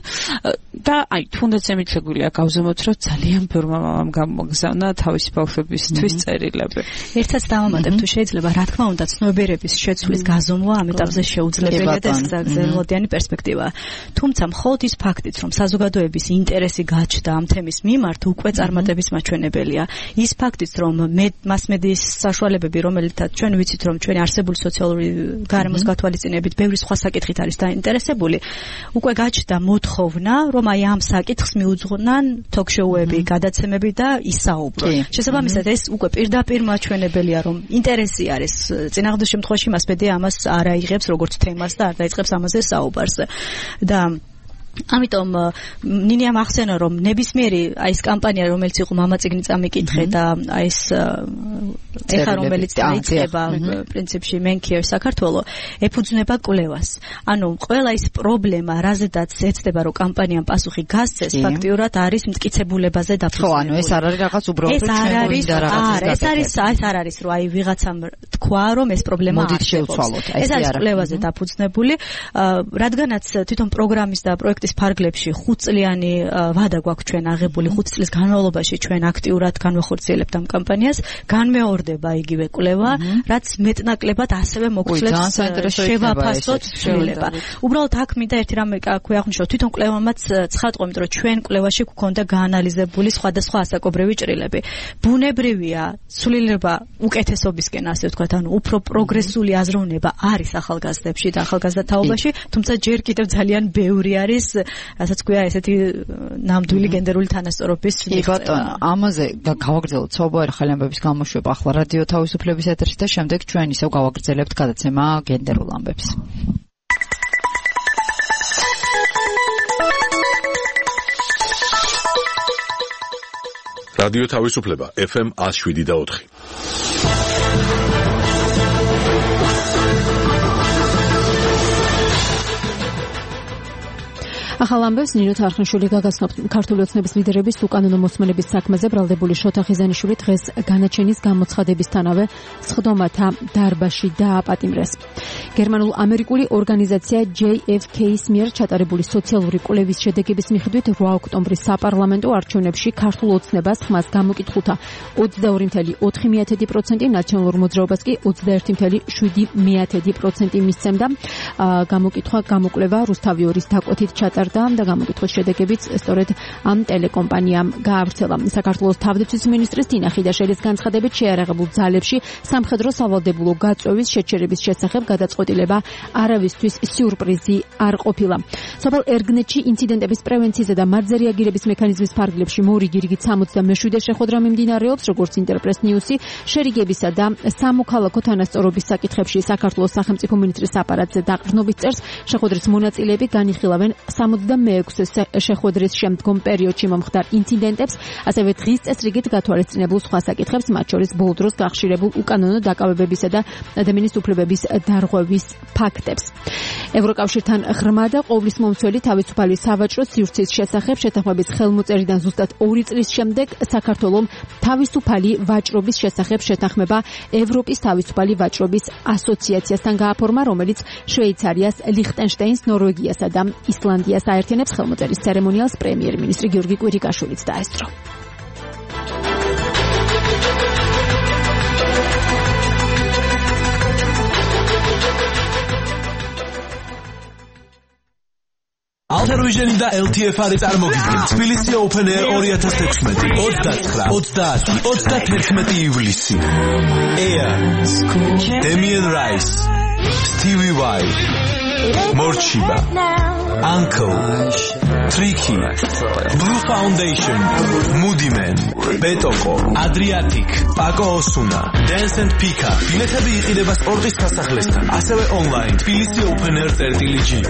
და აი თუნდაც ემით შეგვიძლია გავზომოთ, რომ ძალიან ბევრმა მამამ გამოგზავნა თავისი ბავშვებისთვის წერილები. ერთსაც დავამატებ, თუ შეიძლება, რა თქმა უნდა, ცნობიერების შეცვლის გაზომვა ამ ეტაპზე შეუძლებელია და გრძელვადიანი პერსპექტივა. თუმცა მხოლოდ ის ფაქტიც, რომ საზოგადოების ინტერესი გაჩნდა ამ თემის მიმართ, უკვე წარმატების მაჩვენებელია. ის ფაქტიც, რომ მასმედიის საშუალებები, რომელთაც ჩვენ ვიცით, რომ ჩვენი არსებული სოციალური გარემოს გათვალისწინებით ბევრი სხვა საკითხით არის დაინტერესებული, უკვე გაჩნდა მოთხოვნა, რომ აი ამ საკითხს მიუძღვნან თოქ-შოუები, გადაცემები და ისაუბრონ. შესაბამისად, ეს უკვე პირდაპირ მაჩვენებელია, რომ ინტერესი არის. წინააღმდეგ შემთხვევაში მასმედია ამას არ აიღებს როგორც თემას და არ დაიწყებს ამაზე საუბარს. და ამიტომ ნინიამ ახსენა, რომ ნებისმიერი აი ეს კამპანია, რომელიც იყო მამაწიგნი წამიკითხე და აი ეს ეხა რომელიც დაიწყება პრინციპში Men Care საქართველო, ეფუძნება კვლევას. ანუ ყველა ის პრობლემა, რაზედაც ეცდება, რომ კამპანიამ პასუხი გასცეს, ფაქტიურად არის მტკიცებულებაზე დაფუძნებული. ხო, ანუ ეს არ არის რაღაც უბრალოდ ჩვენ გვინდა რაღაცას ეს არის ეს არ არის, რომ აი ვიღაცამ თქვა, რომ ეს პრობლემა არ შევცვალოთ. ეს არის კვლევაზე დაფუძნებული, რადგანაც თვითონ პროგრამის და პროექტის ფარგლებში ხუთწლიანი ვადა გვაქვს ჩვენ აღებული, ხუთ წლის განმავლობაში ჩვენ აქტიურად განვახორციელებთ ამ კამპანიას, განმეორდება იგივე კვლევა, რაც მეტნაკლებად ასევე მოგცლებს შევაფასოთ ცვლილება. უბრალოდ აქ მინდა ერთი რამე აღვნიშნო, თვითონ კვლევამაც ცხადყო, იმიტომ რომ ჩვენ კვლევაში გვქონდა გაანალიზებული სხვადასხვა ასაკობრივი ჭრილები. ბუნებრივია ცვლილება უკეთესობისკენ, ასე ვთქვათ, ანუ უფრო პროგრესული აზროვნება არის ახალგაზრდებში და ახალგაზრდა თაობაში, თუმცა ჯერ კიდევ ძალიან ბევრი არის, რასაც ქვია ესეთი ნამდვილი გენდერული თანასწორობის მიღწევა. ამაზე გავაგრძელოთ საუბარი ახალი ამბების გამოშვება ახლა რადიო თავისუფლების ეთერში და შემდეგ ჩვენ ისევ გავაგრძელებთ გადაცემა გენდერულ ამბებს. რადიო თავისუფლება F M one oh seven და four. ახალ ამბებს ნინო თარხნიშვილი გაგაცნობთ. ქართული ოცნების ლიდერების უკანონო მოსმენების საქმეზე ბრალდებული შოთა ხიზანიშვილი დღეს განაჩენის გამოცხადებისთანავე სხდომათა დარბაზში დააპატიმრეს. გერმანულ-ამერიკული ორგანიზაცია ჯეი ეფ კეის მიერ ჩატარებული სოციალური კვლევის შედეგების მიხედვით რვა ოქტომბრის საპარლამენტო არჩევნებში ქართულ ოცნებას ხმას გამოკითხულთა ოცდაორი ფاصლე ოთხი პროცენტი, ნაციონალურ მოძრაობას კი ოცდაერთი ფاصლე შვიდი პროცენტი მისცემდა. გამოკითხვა გამოკვლევა რუსთავიორის დაკვეთით ჩატარდა და გამოკითხვის შედეგებიც სწორედ ამ ტელეკომპანიამ გაავრცელა. საქართველოს თავდაცვის მინისტრის თინა ხიდაშელის განცხადებით შეიარაღებულ ძალებში სამხედრო სავალდებულო გაწვევის შეჩერების შესახებ გადაწყვეტილება არავისთვის სიურპრიზი არ ყოფილა. სოფელ ერგნეთში ინციდენტების პრევენციისა და მათზე რეაგირების მექანიზმის ფარგლებში მორიგი რიგით სამოცდამეშვიდე შეხვედრა მიმდინარეობს, როგორც ინტერპრეს ნიუსი შერიგებისა და სამოქალაქო თანასწორობის საკითხებში საქართველოს სახელმწიფო მინისტრის აპარატზე დაყრდნობით წერს. შეხვედრის მონაწილეები განიხილავენ სამოცდამეექვსე შეხვედრის შემდგომ პერიოდში მომხდარ ინციდენტებს, ასევე დღის წესრიგით გათვალისწინებულ სხვა საკითხებს, მათ შორის ბოლო დროს გახშირებულ უკანონო დაკავებებისა და ადამიანის უფლებების დარღვევის ფაქტებს. ევროკავშირთან ღრმა და ყოვლისმომცველი თავისუფალი სავაჭრო სივრცის შესახებ შეთანხმების ხელმოწერიდან ზუსტად ორი წლის შემდეგ საქართველოს თავისუფალი ვაჭრობის შესახებ შეთანხმება ევროპის თავისუფალი ვაჭრობის ასოციაციასთან გააფორმა, რომელიც შვეიცარიას, ლიხტენშტაინს, ნორვეგიასა და ისლანდიას აერთიანებს. ხელმოწერის ცერემონიალს პრემიერ-მინისტრი გიორგი კვირიკაშვილიც დაესწრო. Altervision და ელ თი ეფ არი წარმოგიდგენთ თბილისი Open Air ორი ათას თექვსმეტი ოცდათხრა ოცდაათი ოცდათერთმეტი ივლისი. Air, Damien Rice, Stevie Vai, Morchiba, Uncle, Tricky, Blue Foundation, Moody Man, Betoko, Adriatic, Paco Osuna, Dance and Pika. ბილეთები იყიდება სპორტის სასახლესთან, ასევე online თბილისი Open Air წერტილი ჯი.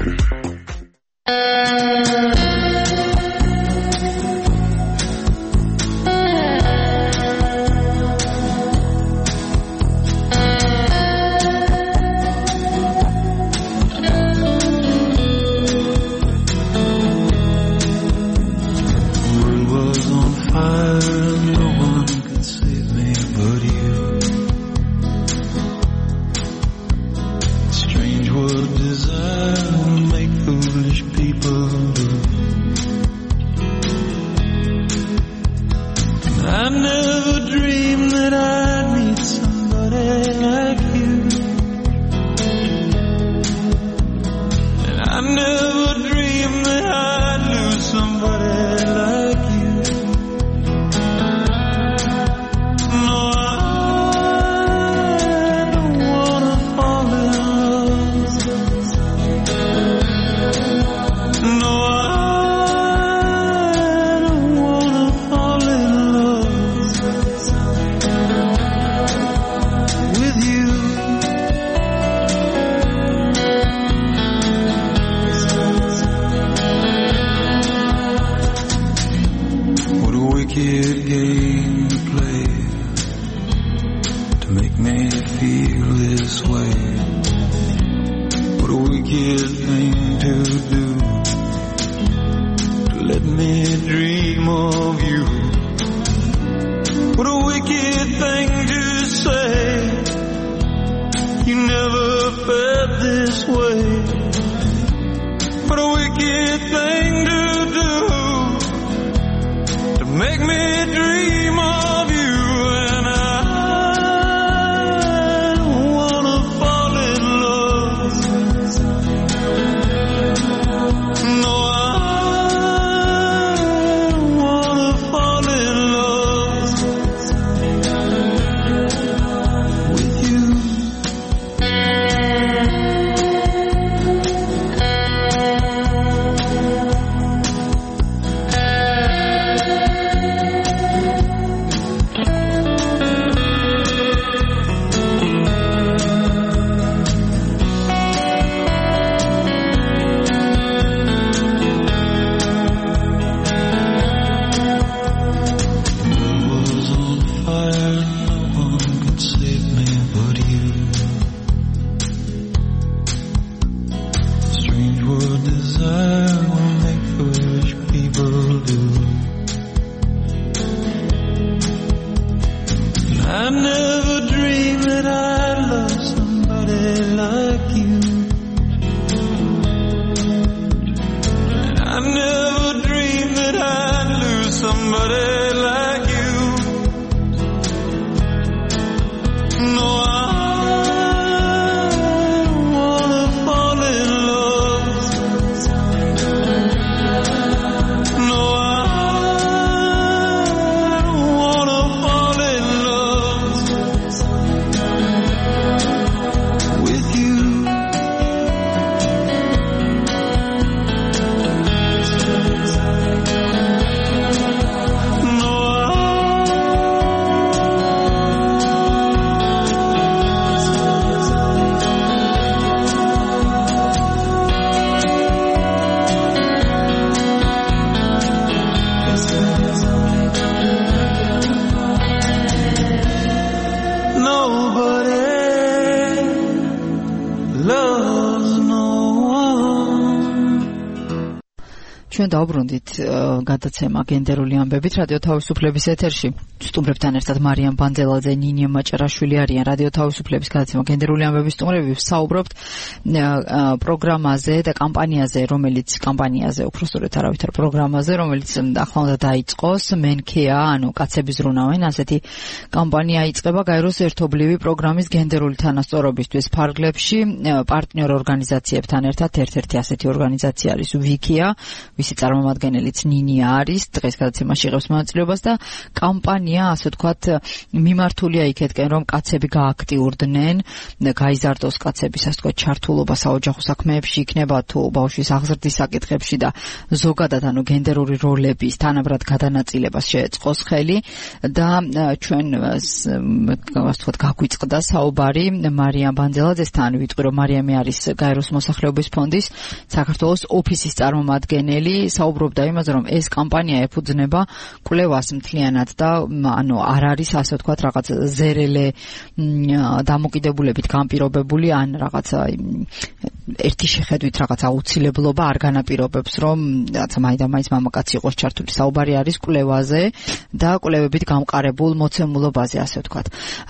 ჩვენ დავბრუნდით გადაცემა გენდერული ამბებით რადიო თავისუფლების ეთერში. სტუმრებთან ერთად მარიამ ბანძელაძე, ნინია მაჭარაშვილი არიან რადიო თავისუფლების გადაცემა გენდერული ამბების სტუმრები. ვსაუბრობთ პროგრამაზე და კამპანიაზე, რომელიც კამპანიაზე, უფრო სწორედ არავითარ პროგრამაზე, რომელიც ახლა უნდა დაიწყოს, მენქეა, ანუ კაცები ზრუნავენ, ასეთი კამპანია იწყება გაეროს ერთობლივი პროგრამის გენდერული თანასწორობისთვის ფარგლებში პარტნიორ ორგანიზაციებთან ერთად. ერთ-ერთი ასეთი ორგანიზაცია არის ვიკია, ვისი წარმომადგენელიც ნინია არის, დღეს გადაცემაში იღებს მონაწილეობას და კამპანია, ასე ვთქვათ, მიმართულია იქეთკენ, რომ კაცები გააქტიურდნენ, გაიზარდოს კაცების, ასე ვთქვათ, ჩართულობა საოჯახო საქმეებში, იქნება თუ ბავშვის აღზრდის საკითხებში და ზოგადად, ანუ გენდერული როლების თანაბრად გადანაწილებას შეეწყოს ხელი და ჩვენ, ასე ვთქვათ, გაგვიწყდა საუბარი მარიამ ბანძელაძესთან, ვიტყვი, რომ მარიამი არის გაეროს მოსახლეობის ფონდის საქართველოს ოფისის წარმომადგენელი, საუბრობდა იმაზე, რომ ეს კამპანია ეფუძნება კვლევას მთლიანად და ანუ არ არის, ასე ვთქვათ, რაღაც ზერელე დამოკიდებულებით განპირობებული ან რაღაცა ერთი შეხედვით რაღაც აუცილებლობა არ განაპირობებს, რომ რაღაცა მაინდა-მაინც მამაკაცი იყოს ჩართული. საუბარი არის კვლევაზე და კვლევებით გამყარებულ მოცემულობაზე, ასე ვთქვათ.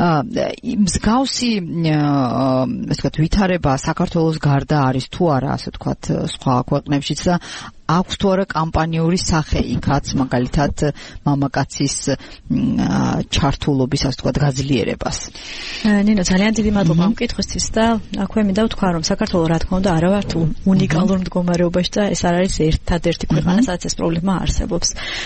მსგავსი, ასე ვთქვათ, ვითარება საქართველოს გარდა არის თუ არა, ასე ვთქვათ, სხვა ქვეყნებშიც და აქვს თუ არა კამპანიური სახე იქაც, მაგალითად მამაკაცის ჩართულობის, ასე ვთქვათ, გაძლიერებას. ნინო, ძალიან დიდი მადლობა ამ კითხვისთვის და აქვე მინდა ვთქვა, რომ საქართველო რა თქმა უნდა არა ვარ თუ უნიკალურ მდგომარეობაში და ეს არ არის ერთადერთი ქვეყანა, სადაც ეს პრობლემა არსებობს.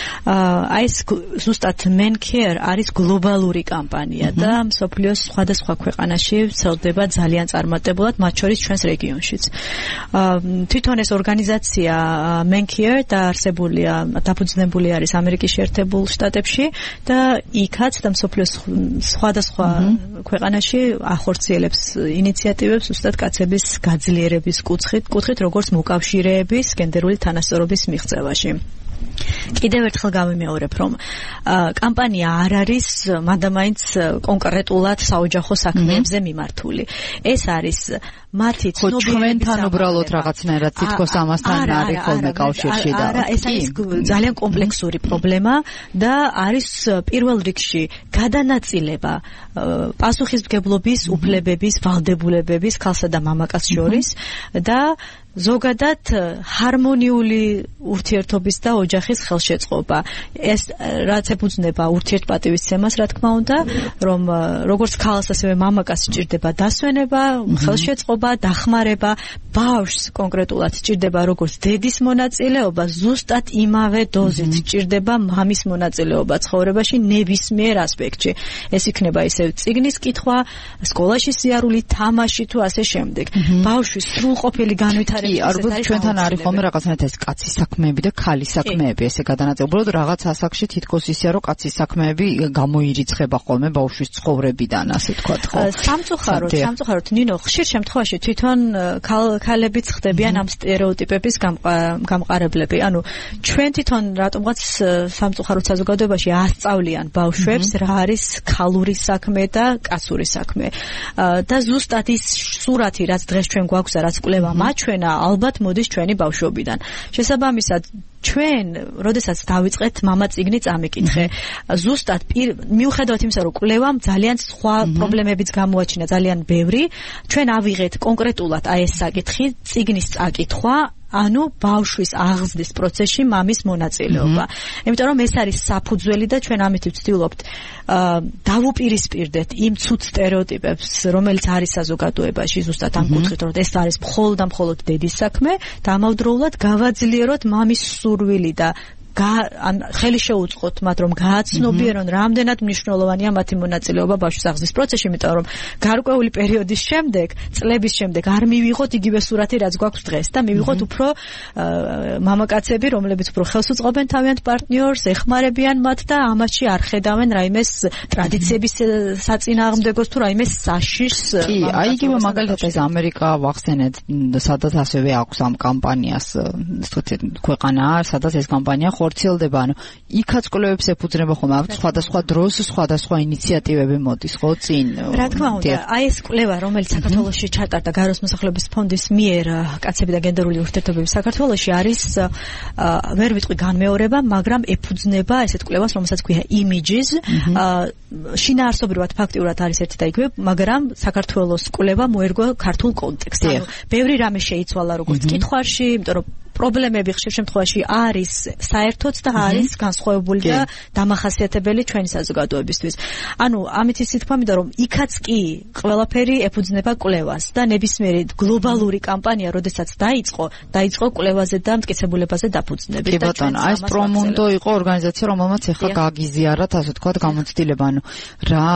აი ეს ზუსტად Men-Care არის გლობალური კამპანია და მსოფლიოს სხვადასხვა ქვეყანაში ვრცელდება ძალიან წარმატებულად, მათ შორის ჩვენს რეგიონშიც. თვითონ ეს ორგანიზაცია Men-Care დაარსებულია, დაფუძნებული არის ამერიკის შეერთებულ შტატებში და იქაც და მსოფლიოს სხვადასხვა ქვეყანაში ახორციელებს ინიციატივებს ზუსტად კაცების გაძლიერების კუთხით, კუთხით როგორც მოკავშირეების გენდერული თანასწორობის მიღწევაში. კიდევ ერთხელ გავიმეორებ, რომ კამპანია არ არის მანდამაინც კონკრეტულად საოჯახო საქმეებზე მიმართული. ეს არის მათი ცნობიერების ჩვენთან უბრალოდ რაღაცნაირად თითქოს ამასთან არის ხოლმე კავშირში და არა, ეს არის ძალიან კომპლექსური პრობლემა და არის პირველ რიგში გადანაწილება პასუხისმგებლობის უფლებების, ვალდებულებების ქალსა და მამაკაცს შორის და ზოგადად ჰარმონიული ურთიერთობის და ოჯახის ხელშეწყობა. ეს რაც ეფუძნება ურთიერთპატივისცემას, რა თქმა უნდა, რომ როგორც ქალს ასევე მამაკაცს სჭირდება დასვენება, ხელშეწყობა, დახმარება, ბავშვს კონკრეტულად სჭირდება როგორც დედის მონაწილეობა, ზუსტად იმავე დოზით სჭირდება მამის მონაწილეობა ცხოვრებაში ნებისმიერ ასპექტში. ეს იქნება ისევ წიგნის კითხვა, სკოლაში სიარული, თამაში თუ ასე შემდეგ. ბავშვის სრულყოფილი განვითარება კი, ალბათ ჩვენთან არის ხოლმე რაღაცნაირად ეს კაცის საქმეები და ქალის საქმეები, ესე გადანაწილებული. უბრალოდ რაღაც ასაკში თითქოს ისეა, რომ კაცის საქმეები გამოირიცხება ხოლმე ბავშვის ცხოვრებიდან, ასე ვთქვათ, ხო? სამწუხაროდ, სამწუხაროდ, ნინო, ხშირ შემთხვევაში თვითონ ქალებიც ხდებიან ამ სტერეოტიპების გამყარებლები. ანუ ჩვენ თვითონ რატომღაც სამწუხაროდ საზოგადოებაში ასწავლიან ბავშვებს რა არის ქალური საქმე და კაცური საქმე. და ზუსტად ის სურათი, რაც დღეს ჩვენ გვაქვს და რაც კვლევა მაჩვენა, ალბათ მოდის ჩვენი ბავშვობიდან. შესაბამისად, ჩვენ, როდესაც დავიწყეთ მამა წიგნი წამიკითხე, ზუსტად მიუხედავად იმისა, რომ კვლევამ ძალიან სხვა პრობლემებიც გამოაჩინა, ძალიან ბევრი, ჩვენ ავიღეთ კონკრეტულად აი ეს საკითხი, წიგნის წაკითხვა, ანუ ბავშვის აღზრდის პროცესში მამის მონაწილეობა. იმიტომ რომ ეს არის საფუძველი და ჩვენ ამით ვცდილობთ დავუპირისპირდეთ იმ ცუდ სტერეოტიპებს, რომელიც არის საზოგადოებაში ზუსტად ამ კუთხით, რომ ეს არის მხოლოდ და მხოლოდ დედის საქმე და ამავდროულად გავაძლიეროთ მამის სურვილი და ხელი შეუწყოთ მათ, რომ გააცნობიერონ რამდენად მნიშვნელოვანია მათი მონაწილეობა ბავშვის აღზრდის პროცესში, იმიტომ რომ გარკვეული პერიოდის შემდეგ, წლების შემდეგ არ მივიღოთ იგივე სურათი, რაც გვაქვს დღეს და მივიღოთ უფრო მამაკაცები, რომლებიც უფრო ხელს უწყობენ თავიანთ პარტნიორს, ეხმარებიან მათ და ამაში არ ხედავენ რაიმეს ტრადიციების საწინააღმდეგოს თუ რაიმეს საშიშს. კი, აი იგივე მაგალითად ეს ამერიკა ვახსენეთ, სადაც ასევე აქვს ამ კამპანიას, ვთქვით, ქვეყანა, სადაც ეს კამპანია ხორციელდება, ანუ იქაც კვლევებს ეფუძნება ხოლმე, ამ სხვადასხვა დროს სხვადასხვა ინიციატივები მოდის, ხო, წინ. რა თქმა უნდა, აი ეს კვლევა, რომელიც საქართველოში ჩატარდა გაროს მოსახლეობის ფონდის მიერ კაცები და გენდერული ურთიერთობები საქართველოში არის ვერ ვიტყვი განმეორება, მაგრამ ეფუძნება ესეთ კვლევას, რომელსაც ქვია images. შინაარსობრივად ფაქტიურად არის ერთი და იგივე, მაგრამ საქართველოს კვლევა მოერგვა ქართულ კონტექსტს. ანუ ბევრი რამე შეიცვალა როგორც კითხვაში, იმიტომ რომ პრობლემები ხშირ შემთხვევაში არის საერთოც და არის განსხვავებული და დამახასიათებელი ჩვენი საზოგადოებისთვის. ანუ ამით ისე თქვა, იმიტომ რომ იქაც კი ყველაფერი ეფუძნება კვლევას და ნებისმიერი გლობალური კამპანია, როდესაც დაიწყო, დაიწყო კვლევაზე და მტკიცებულებაზე დაფუძნებით. კი ბატონო, აი ეს პრომუნდო იყო ორგანიზაცია, რომელმაც ეხლა გაგიზიარა, ასე ვთქვათ, გამოცდილება, ანუ რა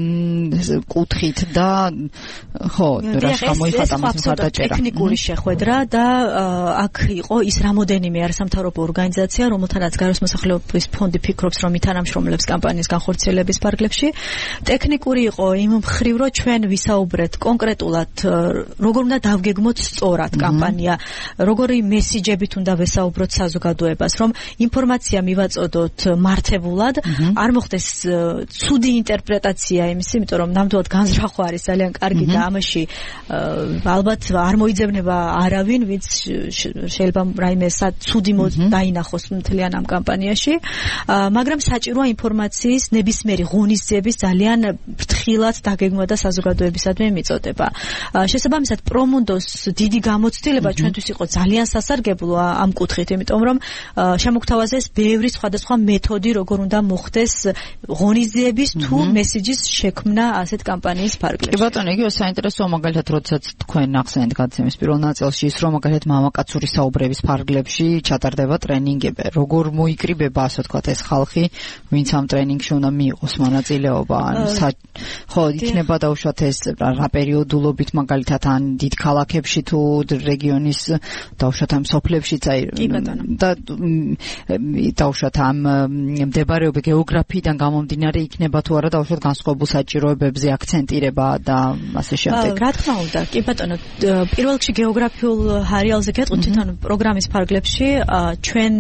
კუთხით და ხო, რა გამოიხატა მას მხარდაჭერა. ტექნიკური შეხვედრა და აქ იყო ის რამოდენიმე არასამთავრობო ორგანიზაცია, რომელთანაც გაროს მოსახლეობის ფონდი ფიქრობს, რომ ითანამშრომლებს კამპანიის განხორციელების ფარგლებში. ტექნიკური იყო იმ მხრივ, რომ ჩვენ ვისაუბრეთ კონკრეტულად, როგორ უნდა დავგეგმოთ სწორად კამპანია, როგორი მესიჯებით უნდა ვესაუბროთ საზოგადოებას, რომ ინფორმაცია მივაწოდოთ მართებულად, არ მოხდეს ცუდი ინტერპრეტაცია იმის, იმიტომ რომ ნამდვილად განზრახვა არის ძალიან კარგი და ამაში ალბათ არ მოიძებნება არავინ, ვინც შეიძლება რაიმე ცუდი დაინახოს მთლიან ამ კამპანიაში, მაგრამ საჭიროა ინფორმაციის ნებისმიერი ღონისძიების ძალიან ფრთხილად დაგეგმვა და საზოგადოებისადმი მიწოდება. შესაბამისად, პრომუნდოს დიდი გამოცდილება ჩვენთვის იყო ძალიან სასარგებლო ამ კუთხით, იმიტომ რომ შემოგთავაზეს ბევრი სხვადასხვა მეთოდი, როგორ უნდა მოხდეს ღონისძიების თუ მესიჯის შექმნა ასეთ კამპანიის ფარგლებში. კი ბატონო, იგივე საინტერესოა მაგალითად, როდესაც თქვენ ახსენეთ გადაცემის პირველ ნაწილში ის, რომ მაგალითად მამაკაცური საუბრების ფარგლებში ჩატარდება ტრენინგები. როგორ მოიკრიბება, ასე ვთქვათ, ეს ხალხი, ვინც ამ ტრენინგში უნდა მიიღოს მონაწილეობა, ან ხო, იქნება დაუშვათ ეს რა პერიოდულობით, მაგალითად, ან დიდ ქალაქებში თუ რეგიონის დაუშვათ ამ სოფლებშიც, აი და დაუშვათ ამ მდებარეობის გეოგრაფიიდან გამომდინარე იქნება თუ არა დაუშვათ განსხვავებულ საჭიროებებზე აქცენტირება და ასე შემდეგ. რა თქმა უნდა, კი ბატონო, პირველ რიგში გეოგრაფიულ არეალზე გეტყვით, თვითონ პროგრამის ფარგლებში ჩვენ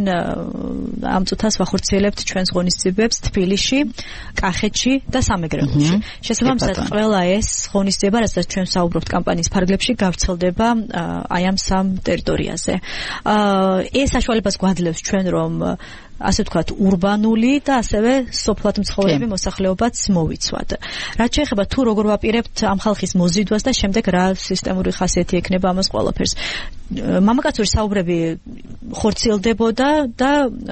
ამ წუთას ვახორციელებთ ჩვენს ღონისძიებებს თბილისში, კახეთში და სამეგრელოში. შესაბამისად, ყველა ეს ღონისძიება, რასაც ჩვენ საუბრობთ კამპანიის ფარგლებში, გავრცელდება აი ამ სამ ტერიტორიაზე. ეს საშუალებას გვაძლევს ჩვენ, რომ ასე ვთქვათ, ურბანული და ასევე სოფლად მცხოვრები მოსახლეობაც მოვიცვათ. რაც შეეხება თუ როგორ ვაპირებთ ამ ხალხის მოზიდვას და შემდეგ რა სისტემური ხასიათი ექნება ამას ყველაფერს. მამაკაცური საუბრები ხორციელდებოდა და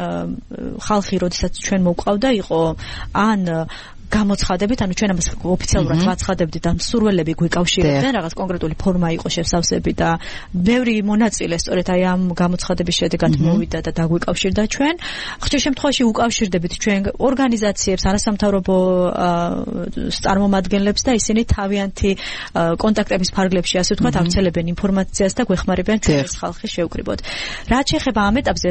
ხალხი, როდესაც ჩვენ მოვყავდა, იყო ან გამოცხადებით, ანუ ჩვენ ამას ოფიციალურად ვაცხადებდით და მსურველები გვიკავშირებდნენ, რაღაც კონკრეტული ფორმა იყო შესავსები და ბევრი მონაწილე სწორედ აი ამ გამოცხადების შედეგად მოვიდა და დაგვიკავშირდა ჩვენ. ხშირ შემთხვევაში უკავშირდებით ჩვენ ორგანიზაციებს, არასამთავრობო წარმომადგენლებს და ისინი თავიანთი კონტაქტების ფარგლებში, ასე ვთქვათ, ავრცელებენ ინფორმაციას და გვეხმარებიან ჩვენს ხალხი შევკრიბოთ. რაც შეეხება ამ ეტაპზე,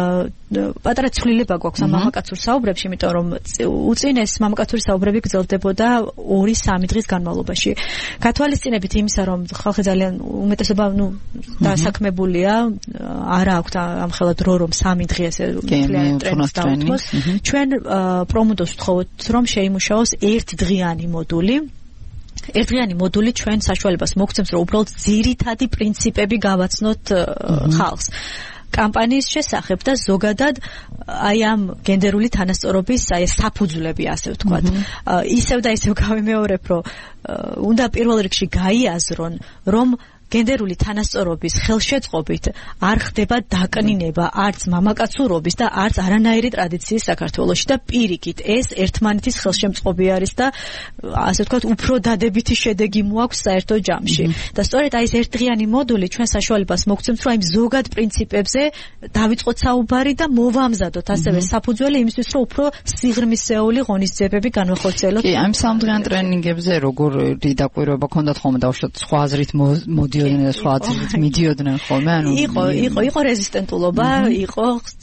პატარა ცვლილება გვაქვს ამ მამაკაცურ საუბრებში, იმიტომ რომ უწინეს მამაკაცური საუბრები გრძელდებოდა ორი სამი დღის განმავლობაში. გათვალისწინებით იმისა, რომ ხალხი ძალიან უმეტესობა, ნუ დასაქმებულია, არა აქვს ამხელა დრო, რომ სამი დღე ესე მთლიანი ტრენინგს დაუთმოს. ჩვენ პრომუნდოს ვთხოვთ, რომ შეიმუშაოს ერთდღიანი მოდული. ერთდღიანი მოდული ჩვენ საშუალებას მოგცემს, რომ უბრალოდ ძირითადი პრინციპები გავაცნოთ ხალხს. კამპანიის შესახებ და ზოგადად აი ამ გენდერული თანასწორობის აი საფუძვლები, ასე ვთქვათ. ისევ და ისევ გავიმეორებ, რომ უნდა პირველ რიგში გაიაზრონ, რომ გენდერული თანასწორობის ხელშეწყობით არ ხდება დაკნინება არც მამაკაცურობის და არც არანაირი ტრადიციის საქართველოში და პირიქით ეს ერთმანეთის ხელშემწყობი არის და ასე ვთქვათ უფრო დადებითი შედეგი მოაქვს საერთო ჯამში. და სწორედ აი ეს ერთდღიანი მოდული ჩვენ საშუალებას მოგცემს, რომ აი ზოგად პრინციპებზე დავიწყოთ საუბარი და მოვამზადოთ ასევე საფუძველი იმისთვის, რომ უფრო სიღრმისეული ღონისძიებები განვახორციელოთ. კი, ამ სამდღიან ტრენინგებზე როგორი დაკვირვება ქონდათ ხოლმე და უშუალოდ სხვა აზრით მოდი მიდიოდნენ და სხვა აზრით მიდიოდნენ ხოლმე, ანუ იყო იყო იყო რეზისტენტულობა, იყო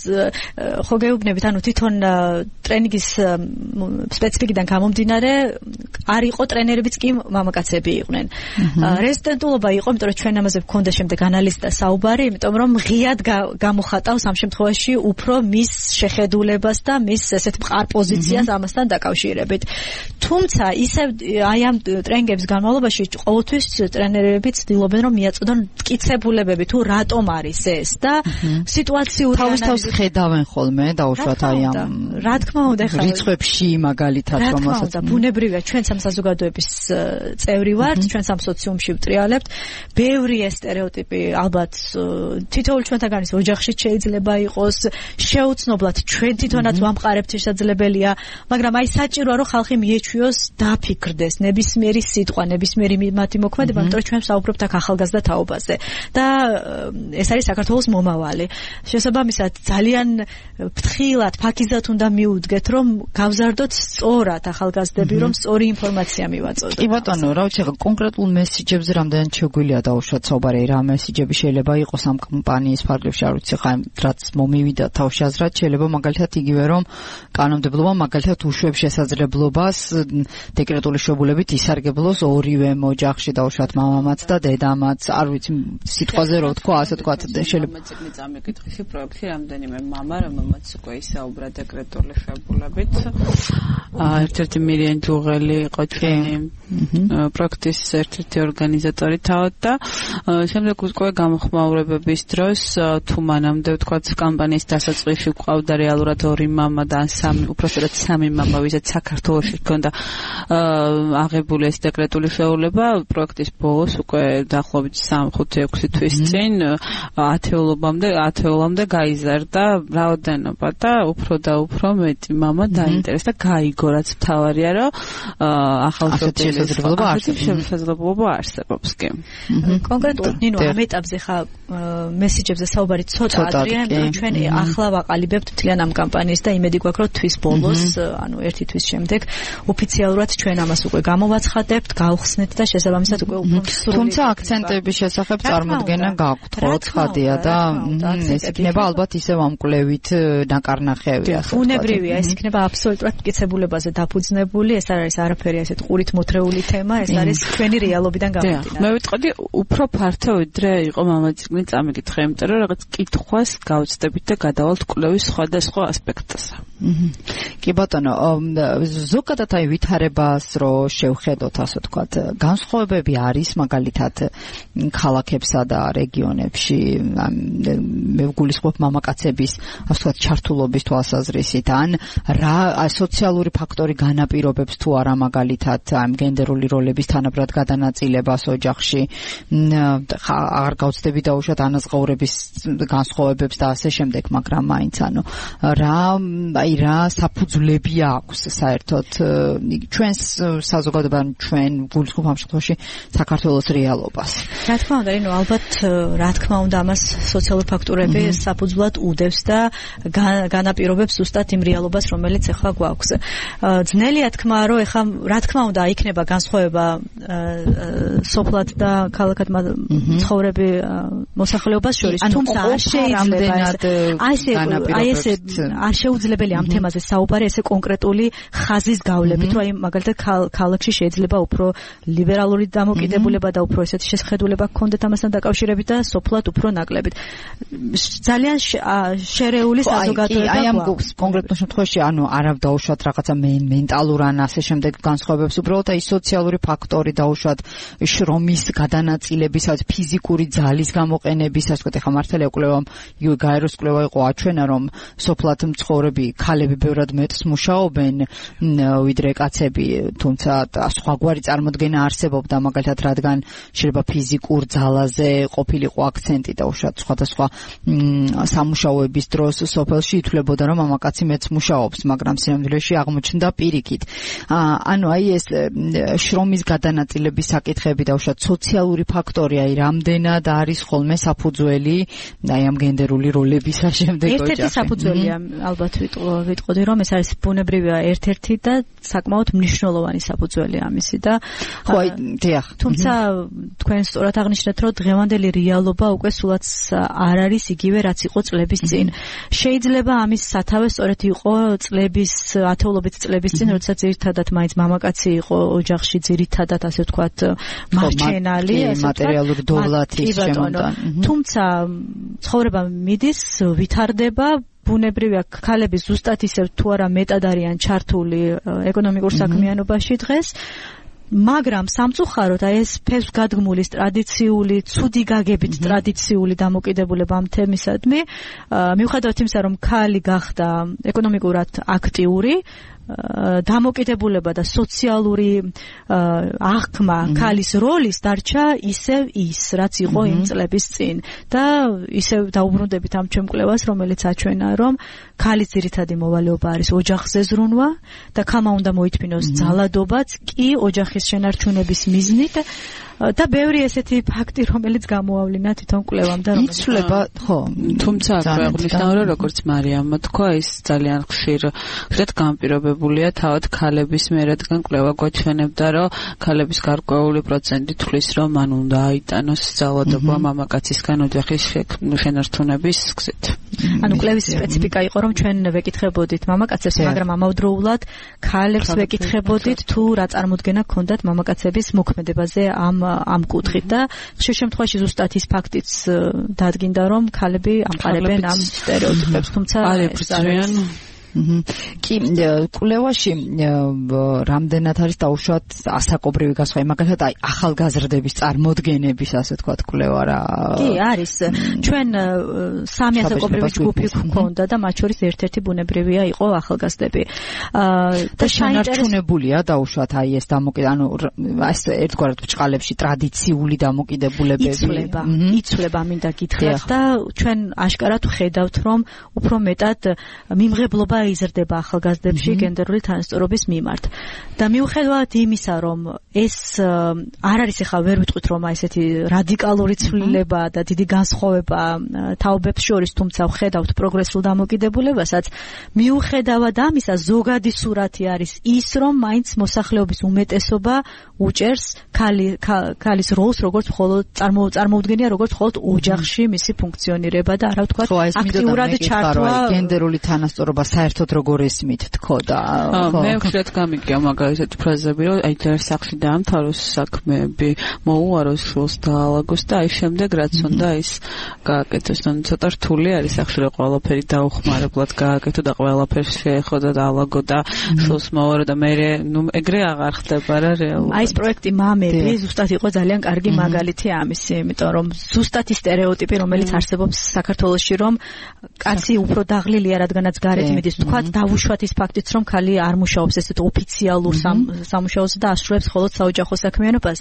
ხო გეუბნებით, ანუ თვითონ ტრენინგის სპეციფიკიდან გამომდინარე არ იყო ტრენერებიც კი მამაკაცები იყვნენ. რეზისტენტულობა იყო, იმიტომ რომ ჩვენ ამაზე გქონდა შემდეგ ანალიზი და საუბარი, იმიტომ რომ ღიად გამოხატავს ამ შემთხვევაში უფრო მის შეხედულებას და მის ესეთ მყარ პოზიციას ამასთან დაკავშირებით. თუმცა ისე აი ამ ტრენინგების განმავლობაში ყოველთვის ტრენერები ცდილობენ რომ მიაწოდონ მტკიცებულებები თუ რატომ არის ეს და სიტუაციური თავის თავს ხედავენ ხოლმე დაუშვათ აი ამ რა თქმა უნდა ხა რიცხვებში მაგალითად რომელსაც ბუნებრივია ჩვენც ამ საზოგადოების წევრი ვართ, ჩვენც ამ სოციუმში ვტრიალებთ, ბევრი ეს სტერეოტიპი ალბათ თითოეულ ჩვენთაგანის ოჯახში შეიძლება იყოს, შეუცნობლად ჩვენ თვითონაც ვამყარებთ შესაძლებელია, მაგრამ აი საჭიროა რომ ხალხი მიეჩვიოს, დაფიქრდეს ნებისმიერი სიტყვა, ნებისმიერი მათი მოქმედება, იმიტომ რომ ჩვენ ვსაუბრობთ აქ ახალგაზრდა თაობაზე და ეს არის საქართველოს მომავალი. შესაბამისად ძალიან ფრთხილად, ფაქიზად უნდა მიუდგეთ, რომ გავზარდოთ სწორად ახალგაზრდები, რომ სწორი ინფორმაცია მივაწოდოთ. კი ბატონო, რა ვიცი, კონკრეტულ მესიჯებზე რამდენად შეგვიძლია დაუშვათ საუბარი, რა მესიჯები შეიძლება იყოს ამ კამპანიის ფარგლებში, არ ვიცი, ხა რაც მომივიდა თავში აზრად, შეიძლება მაგალითად იგივე რომ კანონმდებლობა მაგალითად უშვებს შესაძლებლობას დეკრეტული შობულებით ისარგებლოს ორივე ოჯახში დაუშვათ მამამაც და დედამაც, არ ვიცი, სიტყვაზე რო თქვა, ასე თქვა, შეიძლება წამიკითხში პროექტი რამდენიმე მამა, რომელმაც უკვე ისაუბრა დეკრეტული შებულებით. ერთ-ერთი მირიან ჯუღელი იყო ჩვენი პროექტის ერთ-ერთი ორგანიზატორი თავად და შემდეგ უკვე გამოხმაურებების დროს თუ მანამდე ვთქვათ კამპანიის დასაწყისში გვყავდა რეალურად ორი მამა და სამი, უпростоრად სამი მამა, ვისაც საქართველოში ჰქონდა აღებული ეს დეკრეტული შეუძლება, პროექტის ბოლოს უკვე დაახლოებით სამი, ხუთი, ექვსი თვის წინ ათეულობამდე ათეულამდე გაიზარდა რაოდენობა და უფრო და უფრო მეტი მამა დაინტერესდა, გაიგო, რაც მთავარია, რომ ახალშობილის შესაძლებლობა არსებობს კი. კონკრეტულად ნინო ამ ეტაპზე ხა მესიჯებზე საუბარი ცოტა ადრეა, რომ ჩვენ ახლა ვაყალიბებთ მთლიან ამ კამპანიას და იმედი გვაქვს, რომ თვის ბოლოს, ანუ ერთი თვის შემდეგ ოფიციალურად ჩვენ ამას უკვე გამოვაცხადებთ, გავხსნით და შესაბამისად უკვე უფრო სრული. თუმცა აქცენტების შესახებ წარმოდგენა გაქვთ, ხო, ცხადია და ეს იქნება ალბათ ისევ ამკვლევით ნაკარნახევი, ასე ვთქვათ. ბუნებრივია, ეს იქნება აბსოლუტურად მტკიცებულებაზე დაფუძნებული, ეს არ არის არაფერი ასეთ ყურით მოთრეული თემა, ეს არის ჩვენი რეალობიდან გამომდინარე. მე ვიტყოდი უფრო ფართო ვიდრე იყო მამაძიგნი წამიკითხე, იმიტომ რომ რაღაც კითხვას გავწდებით და გადავალთ კვლევის სხვადასხვა ასპექტზე. კი ბატონო, ზოგადად აი ვითარებას რო შევხედოთ, ასე ვთქვათ, განსხვავებები არის მაგალითად ქალაქებსა და რეგიონებში, მე ვგულისხმობ მამაკაცების, ასე ვთქვათ, ჩართულობის თვალსაზრისით, ან რა სოციალური ფაქტორი განაპირობებს თუ არა მაგალითად ამ გენდერული როლების თანაბრად გადანაწილებას ოჯახში, აღარ გავცდები დაუშვათ ანაზღაურების განსხვავებებს და ასე შემდეგ, მაგრამ მაინც ანუ რა აი რა საფუძვლები აქვს საერთოდ ჩვენს საზოგადოებამ, ჩვენ გულისხმობ ამ შემთხვევაში საქართველოს რეალობას. რა თქმა უნდა, ნინო, ალბათ რა თქმა უნდა ამას სოციალური ფაქტორები საფუძვლად უდევს და განაპირობებს ზუსტად იმ რეალობას, რომელიც ახლა გვაქვს. ძნელია თქმა, რომ ახლა რა თქმა უნდა იქნება განსხვავება სოფლად და ქალაქად ცხოვრები მოსახლეობას შორის, თუმცა არ შეიძლება აი ესე არ შეუძლებელია ამ თემაზე საუბარი ესე კონკრეტული ხაზის გავლებით, რომ აი მაგალითად ქალაქში შეიძლება უფრო ლიბერალური დამოკიდებულება და უფრო ესეთი შეხედულება გქონდეთ ამასთან დაკავშირებით და სოფლად უფრო ნაკლებით. ძალიან შერეული საზოგადოება აი ამ კონკრეტულ შემთხვევაში ანუ არ დავუშვათ რაღაცა მენტალურ ან ასე შემდეგ განსხვავებებს, უბრალოდ აი სოციალური ფაქტორი დავუშვათ შრომის გადანაწილების, ფიზიკური ძალის გამოყენების, ასე ვთქვათ, ახლა მართალია კვლევამ იგივე გაეროს კვლევა იყო აჩვენა, რომ სოფლად მცხოვრები ქალები ბევრად მეტს მუშაობენ ვიდრე კაცები, თუმცა სხვაგვარი წარმოდგენა არსებობდა, მაგალითად რადგან შეიძლება ფიზიკურ ძალაზე ყოფილიყო აქცენტი და უშუალოდ სხვადასხვა სამუშაოების დროს სოფელში ითვლებოდა, რომ მამაკაცი მეც მუშაობს, მაგრამ სინამდვილეში აღმოჩნდა პირიქით. ანუ აი ეს შრომის გადანაწილების საკითხები და უშუალოდ სოციალური ფაქტორი, აი რამდენად არის ხოლმე მესამე საფუძველი აი ამ გენდერული როლების შემდეგო ოჯახი. ერთ-ერთი საფუძველია ალბათ ვიტყოდი რომ ეს არის ბუნებრივია ერთ-ერთი და საკმაოდ მნიშვნელოვანი საფუძველი ამისი და ხო აი დიახ. თუმცა თქვენ სწორად აღნიშნეთ რომ დღევანდელი რეალობა უკვე სულაც არ არის იგივე რაც იყო წლების წინ. შეიძლება ამის სათავე სწორედ იყო წლების ათეულობით წლების წინ, როდესაც ერთადად მაინც მამაკაცი იყო ოჯახში ძირითადად ასე ვთქვათ მარჩენალი, ასე მატერიალური დოვლათის შემოტან. თუმცა ცხოვრება მიდის, ვითარდება ბუნებრივია ქალები ზუსტად ისევ თუ არა მეტად არიან ჩართული ეკონომიკურ საქმიანობაში დღეს. მაგრამ სამწუხაროდ აი ეს ფესვგადგმულის ტრადიციული, ცუდი გაგებით ტრადიციული დამოკიდებულება ამ თემისადმი, მიუხედავად იმისა, რომ ქალი გახდა ეკონომიკურად აქტიური, დამოკიდებულება და სოციალური აღქმა ქალის როლის დარჩა ისევ ის, რაც იყო იმ წლების წინ. და ისევ დაუბრუნდებით ამ ჩემ კვლევას, რომელიც აჩვენა, რომ ქალის ძირითადი მოვალეობა არის ოჯახზე ზრუნვა და ქალმა უნდა მოითმინოს ძალადობაც კი ოჯახის შენარჩუნების მიზნით. და ბევრი ესეთი ფაქტი, რომელიც გამოავლინა თვითონ კვლევამ და რომელიც იცვლება, ხო, თუმცა აღვნიშნა რომ როგორც მარიამმა თქვა, ის ძალიან ხშირ ხშირად განპირობებულია თავად ქალების მიერ, რადგან კვლევა გვაჩვენებდა, რომ ქალების გარკვეული პროცენტი თვლის, რომ მან უნდა აიტანოს ძალადობა მამაკაცისგან ოჯახის შენარჩუნების გზით. ანუ კვლევის სპეციფიკა იყო, რომ ჩვენ ვეკითხებოდით მამაკაცებს, მაგრამ ამავდროულად ქალებს ვეკითხებოდით, თუ რა წარმოდგენა ჰქონდათ მამაკაცების მოქმედებაზე ამ ამ კუთხით და ხშირ შემთხვევაში ზუსტად ის ფაქტიც დადგინდა, რომ ქალები ამყარებენ ამ სტერეოტიპებს, თუმცა ეს არის კი კვლევაში რამდენად არის დაუშვათ ასაკობრივი გასხვავება, მაგალითად აი ახალგაზრდების წარმოდგენების ასე თქვათ კვლევა რა. კი, არის. ჩვენ სამი ასაკობრივი ჯგუფი გვქონდა და მათ შორის ერთ-ერთი ბუნებრივია იყო ახალგაზრდები. და შენარჩუნებულია დაუშვათ აი ეს დამოკიდებული, ანუ ეს ერთგვარად ბჭყალებში ტრადიციული დამოკიდებულებები იცვლება, იცვლება მინდა გითხრათ და ჩვენ აშკარად ვხედავთ, რომ უფრო მეტად მიმღებლობა იზრდება ახალგაზრდებში გენდერული თანასწორობის მიმართ. და მიუხედავად იმისა, რომ ეს არ არის ახლა ვერ ვიტყვით, რომ აი ესეთი რადიკალური ცვლილება და დიდი განსხვავება თაობებს შორის, თუმცა ვხედავთ პროგრესულ დამოკიდებულებასაც, მიუხედავად ამისა, ზოგადი სურათი არის ის, რომ მაინც მოსახლეობის უმეტესობა უჭერს ქალის როლს, როგორც მხოლოდ წარმოუდგენია, როგორც მხოლოდ ოჯახში მისი ფუნქციონირება და არა ვთქვათ აქტიურად ჩართვა გენდერული თანასწორობა საერთოდ როგორ ესმით თქო და ხო მე ხშირად გამიგია მაგალითად ფრაზები, რომ აი ჯერ სახლში დაამთავროს საქმეები, მოუაროს შულს დაალაგოს და აი შემდეგ რაც უნდა ის გააკეთოს. ანუ ცოტა რთული არის ახლა ყველაფერი დაუხმარებლად გააკეთო და ყველაფერს შეეხო და დაალაგო და შულს მოუარო და მე ნუ ეგრე აღარ ხდება რა რეალურად. აი ეს პროექტი მამები ზუსტად იყო ძალიან კარგი მაგალითი ამისი, იმიტომ რომ ზუსტად ის სტერეოტიპი, რომელიც არსებობს საქართველოში, რომ კაცი უფრო დაღლილია, რადგანაც გარეთ მიდის, თქვათ დავუშვათ ის ფაქტიც, რომ ქალი არ მუშაობს ესეთ ოფიციალურ სამუშაოს და ასრულებს მხოლოდ საოჯახო საქმიანობას.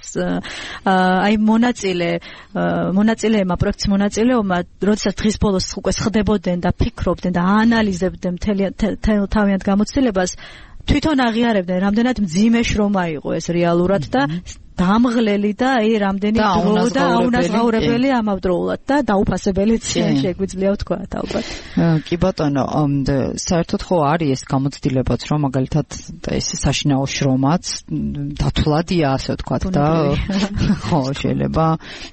აი მონაწილე მონაწილეებმა პროექტის მონაწილეებმა, როდესაც დღის ბოლოს უკვე სხდებოდნენ და ფიქრობდნენ და აანალიზებდნენ თავიანთ გამოცდილებას, თვითონ აღიარებდნენ, რამდენად მძიმე შრომა იყო ეს რეალურად და დამღლელი და აი რამდენი დრო და აუნაზღაურებელი ამავდროულად და დაუფასებელიც შეგვიძლია ვთქვათ ალბათ. კი ბატონო, საერთოდ ხო არის ეს გამოცდილებაც, რომ მაგალითად ეს საშინაო შრომაც დათვლადია, ასე ვთქვათ და ხო შეიძლება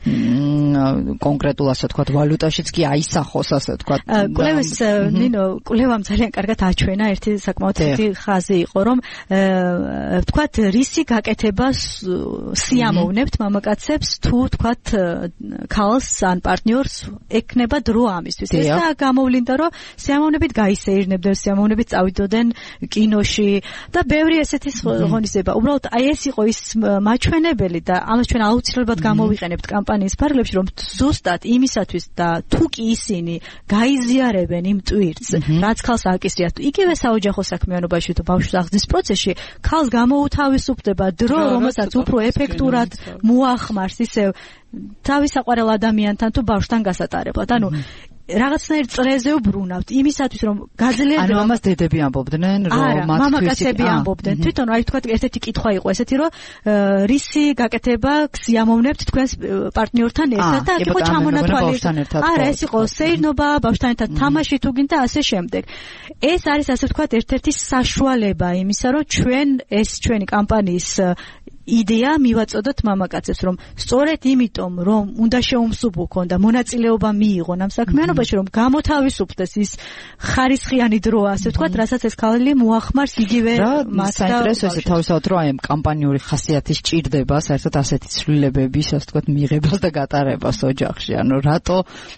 კონკრეტულ ასე ვთქვათ ვალუტაშიც კი აისახოს, ასე ვთქვათ. კვლევის ნინო, კვლევამ ძალიან კარგად აჩვენა ერთი საკმაოდ დიდი ხაზი იყო, რომ ვთქვათ რისი გაკეთებას სიამოვნებთ მამაკაცებს თუ თქვათ ქალს ან პარტნიორს ეკნება დრო ამისთვის. ეს და გამოვლინდა, რომ სიამოვნებით გაისეირნებდნენ, სიამოვნებით წავიდოდნენ კინოში და ბევრი ესეთი ღონისძიება. უბრალოდ აი ეს იყო ის მაჩვენებელი და ამას ჩვენ აუცილებლად გამოვიყენებთ კამპანიის ფარგლებში, რომ ზუსტად იმისათვის და თუ კი ისინი გაიზიარებენ იმ ტვირთს, რაც ქალს აკისრიათ, იგივე საოჯახო საქმიანობაში თუ ბავშვის აღზრდის პროცესში, ქალს გამოუთავისუფლდება დრო, რომელსაც უფრო ეფექტურად მოახმარს ისევ თავის საყვარელ ადამიანთან თუ ბავშვთან გასატარებლად. ანუ რაღაცნაირ წრეზე ვბრუნავთ იმისათვის რომ გაძლიერდება ანუ ამას დედები ამბობდნენ რომ მათ მამაკაცები ამბობდნენ თვითონ აი თქვა ერთ-ერთი კითხვა იყო ესეთი რომ რისი გაკეთება გსიამოვნებთ თქვენს პარტნიორთან ერთად და აქ იყო ჩამონათვალი არა ეს იყო სეირნობა ბავშვთან ერთად თამაში თუ გინდა ასე შემდეგ ეს არის ასე ვთქვათ ერთ-ერთი საშუალება იმისა რომ ჩვენ ეს ჩვენი კამპანიის იდეა მივაწოდოთ მამაკაცებს რომ სწორედ იმიტომ რომ უნდა შეუმსუბუქონ და მონაწილეობა მიიღონ ამ საქმიანობაში რომ გამოთავისუფლდეს ის ხარისხიანი დრო ასე ვთქვათ რასაც ეს ქალი მოახმარს იგივე მათ და საინტერესო ესე თავისთავად რომ აი ამ კამპანიური ხასიათის ჭირდება საერთოდ ასეთი ცვლილებების ასე ვთქვათ მიღებას და გატარებას ოჯახში ანუ რატო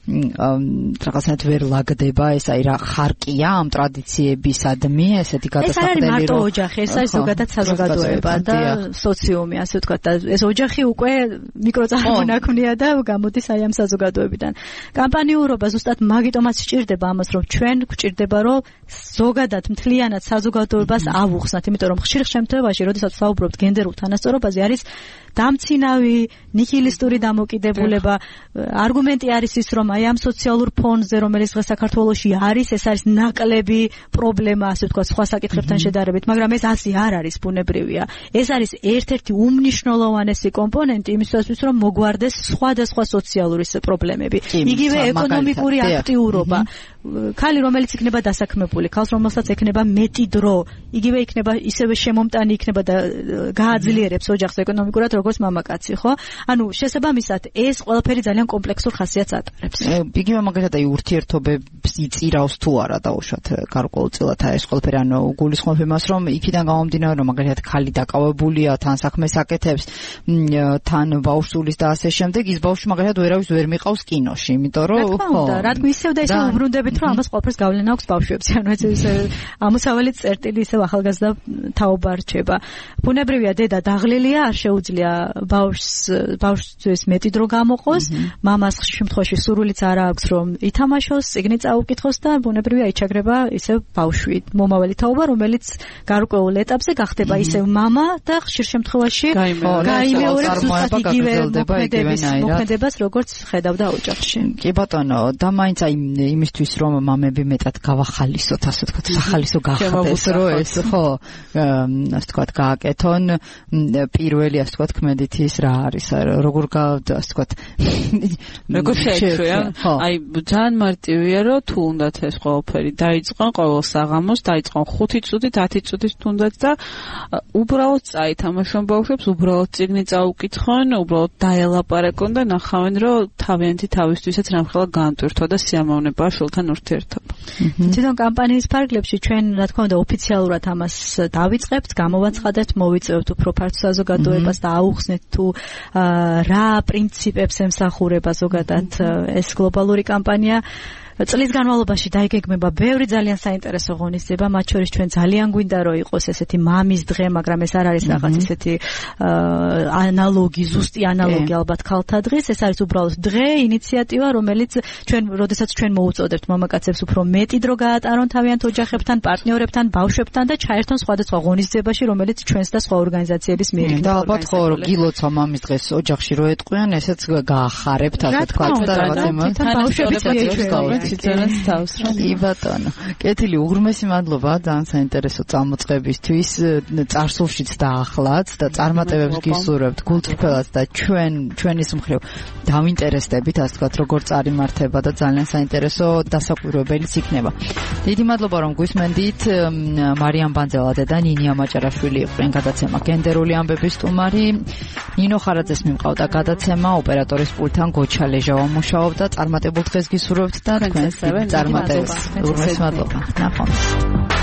რაღაცნაირად ვერ ლაგდება ეს აი რა ხარკია ამ ტრადიციებისადმი ესეთი გადასახადელი რომ ეს არის მარტო ოჯახი ეს არის ზოგადად საზოგადოება და სოციუმი ასე ვთქვათ და ეს ოჯახი უკვე მიკროწარმონაქმნია და გამოდის აი ამ საზოგადოებიდან. კამპანიურობა ზუსტად მაგიტომაც სჭირდება ამას რომ ჩვენ გვჭირდება რომ ზოგადად მთლიანად საზოგადოებას ავუხსნათ, იმიტომ რომ ხშირ შემთხვევაში, როდესაც ვსაუბრობთ გენდერულ თანასწორობაზე არის დამცინავი ნიჰილისტური დამოკიდებულება. არგუმენტი არის ის რომ აი ამ სოციალურ ფონზე რომელიც დღეს საქართველოში არის, ეს არის ნაკლები პრობლემა, ასე ვთქვათ, სხვა საკითხებთან შედარებით, მაგრამ ეს ასე არ არის ბუნებრივია. ეს არის ერთ-ერთი უმნიშვნელოვანესი კომპონენტი იმისათვის რომ მოგვარდეს სხვადასხვა სოციალური პრობლემები. იგივე ეკონომიკური აქტიურობა. ქალი რომელიც იქნება დასაქმებული, ქალს რომელსაც ექნება მეტი დრო, იგივე იქნება ისევე შემომტანი იქნება და გააძლიერებს ოჯახს ეკონომიკურად როგორც მამაკაცი, ხო? ანუ შესაბამისად ეს ყველაფერი ძალიან კომპლექსურ ხასიათს ატარებს. იგივე მაგალითად აი ურთიერთობებს იწირავს თუ არა დაუშვათ გარკვეულწილად ეს ყველაფერი ანუ გულისხმობ იმას რომ იქიდან გამომდინარე რომ მაგალითად ქალი დაკავებულია თან საქმეს აკეთებს თან ბავშვს და ასე შემდეგ ის ბავშვი მაგალითად ვერავის ვერ მიყავს კინოში იმიტომ რომ ხო რა თქმა ისევ და ისევ უბრუნდებით რომ ამას ყველაფერს გავლენა აქვს ბავშვებზე ანუ ეს ამოსავალი წერტილი ისევ ახალგაზრდა თაობა რჩება ბუნებრივია დედა დაღლილია არ შეუძლია ბავშვს ბავშვს მეტი დრო გამოყოს მამას შემთხვევაში სურვილიც არ აქვს რომ ითამაშოს წიგნი წაუკითხოს და ბუნებრივია იჩაგრება ისევ ბავშვი მომავალი თაობა რომელიც გარკვეულ ეტაპზე გახდება ისევ მამა და ხშირ შემთხვევაში გაიმეორებს ზუსტად იგივე მოქმედებას როგორც ხედავდა ოჯახში. კი ბატონო და მაინც აი იმისთვის რომ მამები მეტად გავახალისოთ ასე ვთქვათ სახალისო გახდეს რომ ეს ხო ასე ვთქვათ გააკეთონ პირველი ასე ვთქვათ ქმედითის რა არის როგორ ასე ვთქვათ როგორ შეეჩვია აი ძალიან მარტივია რომ თუ უნდათ ეს ყველაფერი დაიწყონ ყოველ საღამოს დაიწყონ ხუთი წუთით ათი წუთით თუნდაც და უბრალოდ წაითამაშონ ბავშვებს უბრალოდ წიგნი წაუკითხონ უბრალოდ დაელაპარაკონ და ნახავენ რომ თავიანთი თავისთვისაც რამხელა განტვირთვა და სიამოვნებაა შვილთან ურთიერთობა. თვითონ კამპანიის ფარგლებში ჩვენ რა თქმა უნდა ოფიციალურად ამას დავიწყებთ, გამოვაცხადებთ, მოვიწევთ უფრო ფართო საზოგადოებას და აუხსნით თუ რა პრინციპებს ემსახურება ზოგადად ეს გლობალური კამპანია. წლის განმავლობაში დაიგეგმება ბევრი ძალიან საინტერესო ღონისძიება, მათ შორის ჩვენ ძალიან გვინდა რომ იყოს ესეთი მამის დღე, მაგრამ ეს არ არის რაღაც ესეთი ანალოგი, ზუსტი ანალოგი ალბათ ქალთა დღის, ეს არის უბრალოდ დღე, ინიციატივა, რომელიც ჩვენ, როდესაც ჩვენ მოუწოდებთ მამაკაცებს უფრო მეტი დრო გაატარონ თავიანთ ოჯახებთან, პარტნიორებთან, ბავშვებთან და ჩაერთონ სხვადასხვა ღონისძიებაში, რომელიც ჩვენს და სხვა ორგანიზაციების მიერ იქნება. და ალბათ ხო რომ გილოცა მამის დღეს ოჯახში რო ეტყვიან, ესეც გაახარებთ, ასე თქვა და რაღაც ემოციები. ბავშვებიც მიეჩვევა. ციცარას თავს რა. კი ბატონო. კეთილი, უღრმესი მადლობა ძალიან საინტერესო წამოწყებისთვის. წარსულშიც დაახლად და წარმატებებს გისურვებთ გულწრფელად და ჩვენ ჩვენის მხრივ დავინტერესდებით, ასე ვთქვათ, როგორ წარიმართება და ძალიან საინტერესო დასაკვირვებელიც იქნება. დიდი მადლობა რომ გვისმენდით. მარიამ ბანძელადე და ნინია მაჭარაშვილი იყვნენ გადაცემა გენდერული ამბების სტუმარი. ნინო ხარაძეს მიმყავდა გადაცემა, ოპერატორის პულტთან გოჩა ლეჟავა მუშაობდა. წარმატებულ დღეს გისურვებთ და თქვენს წარმატებას. უღრმეს მადლობა. ნახვამდის.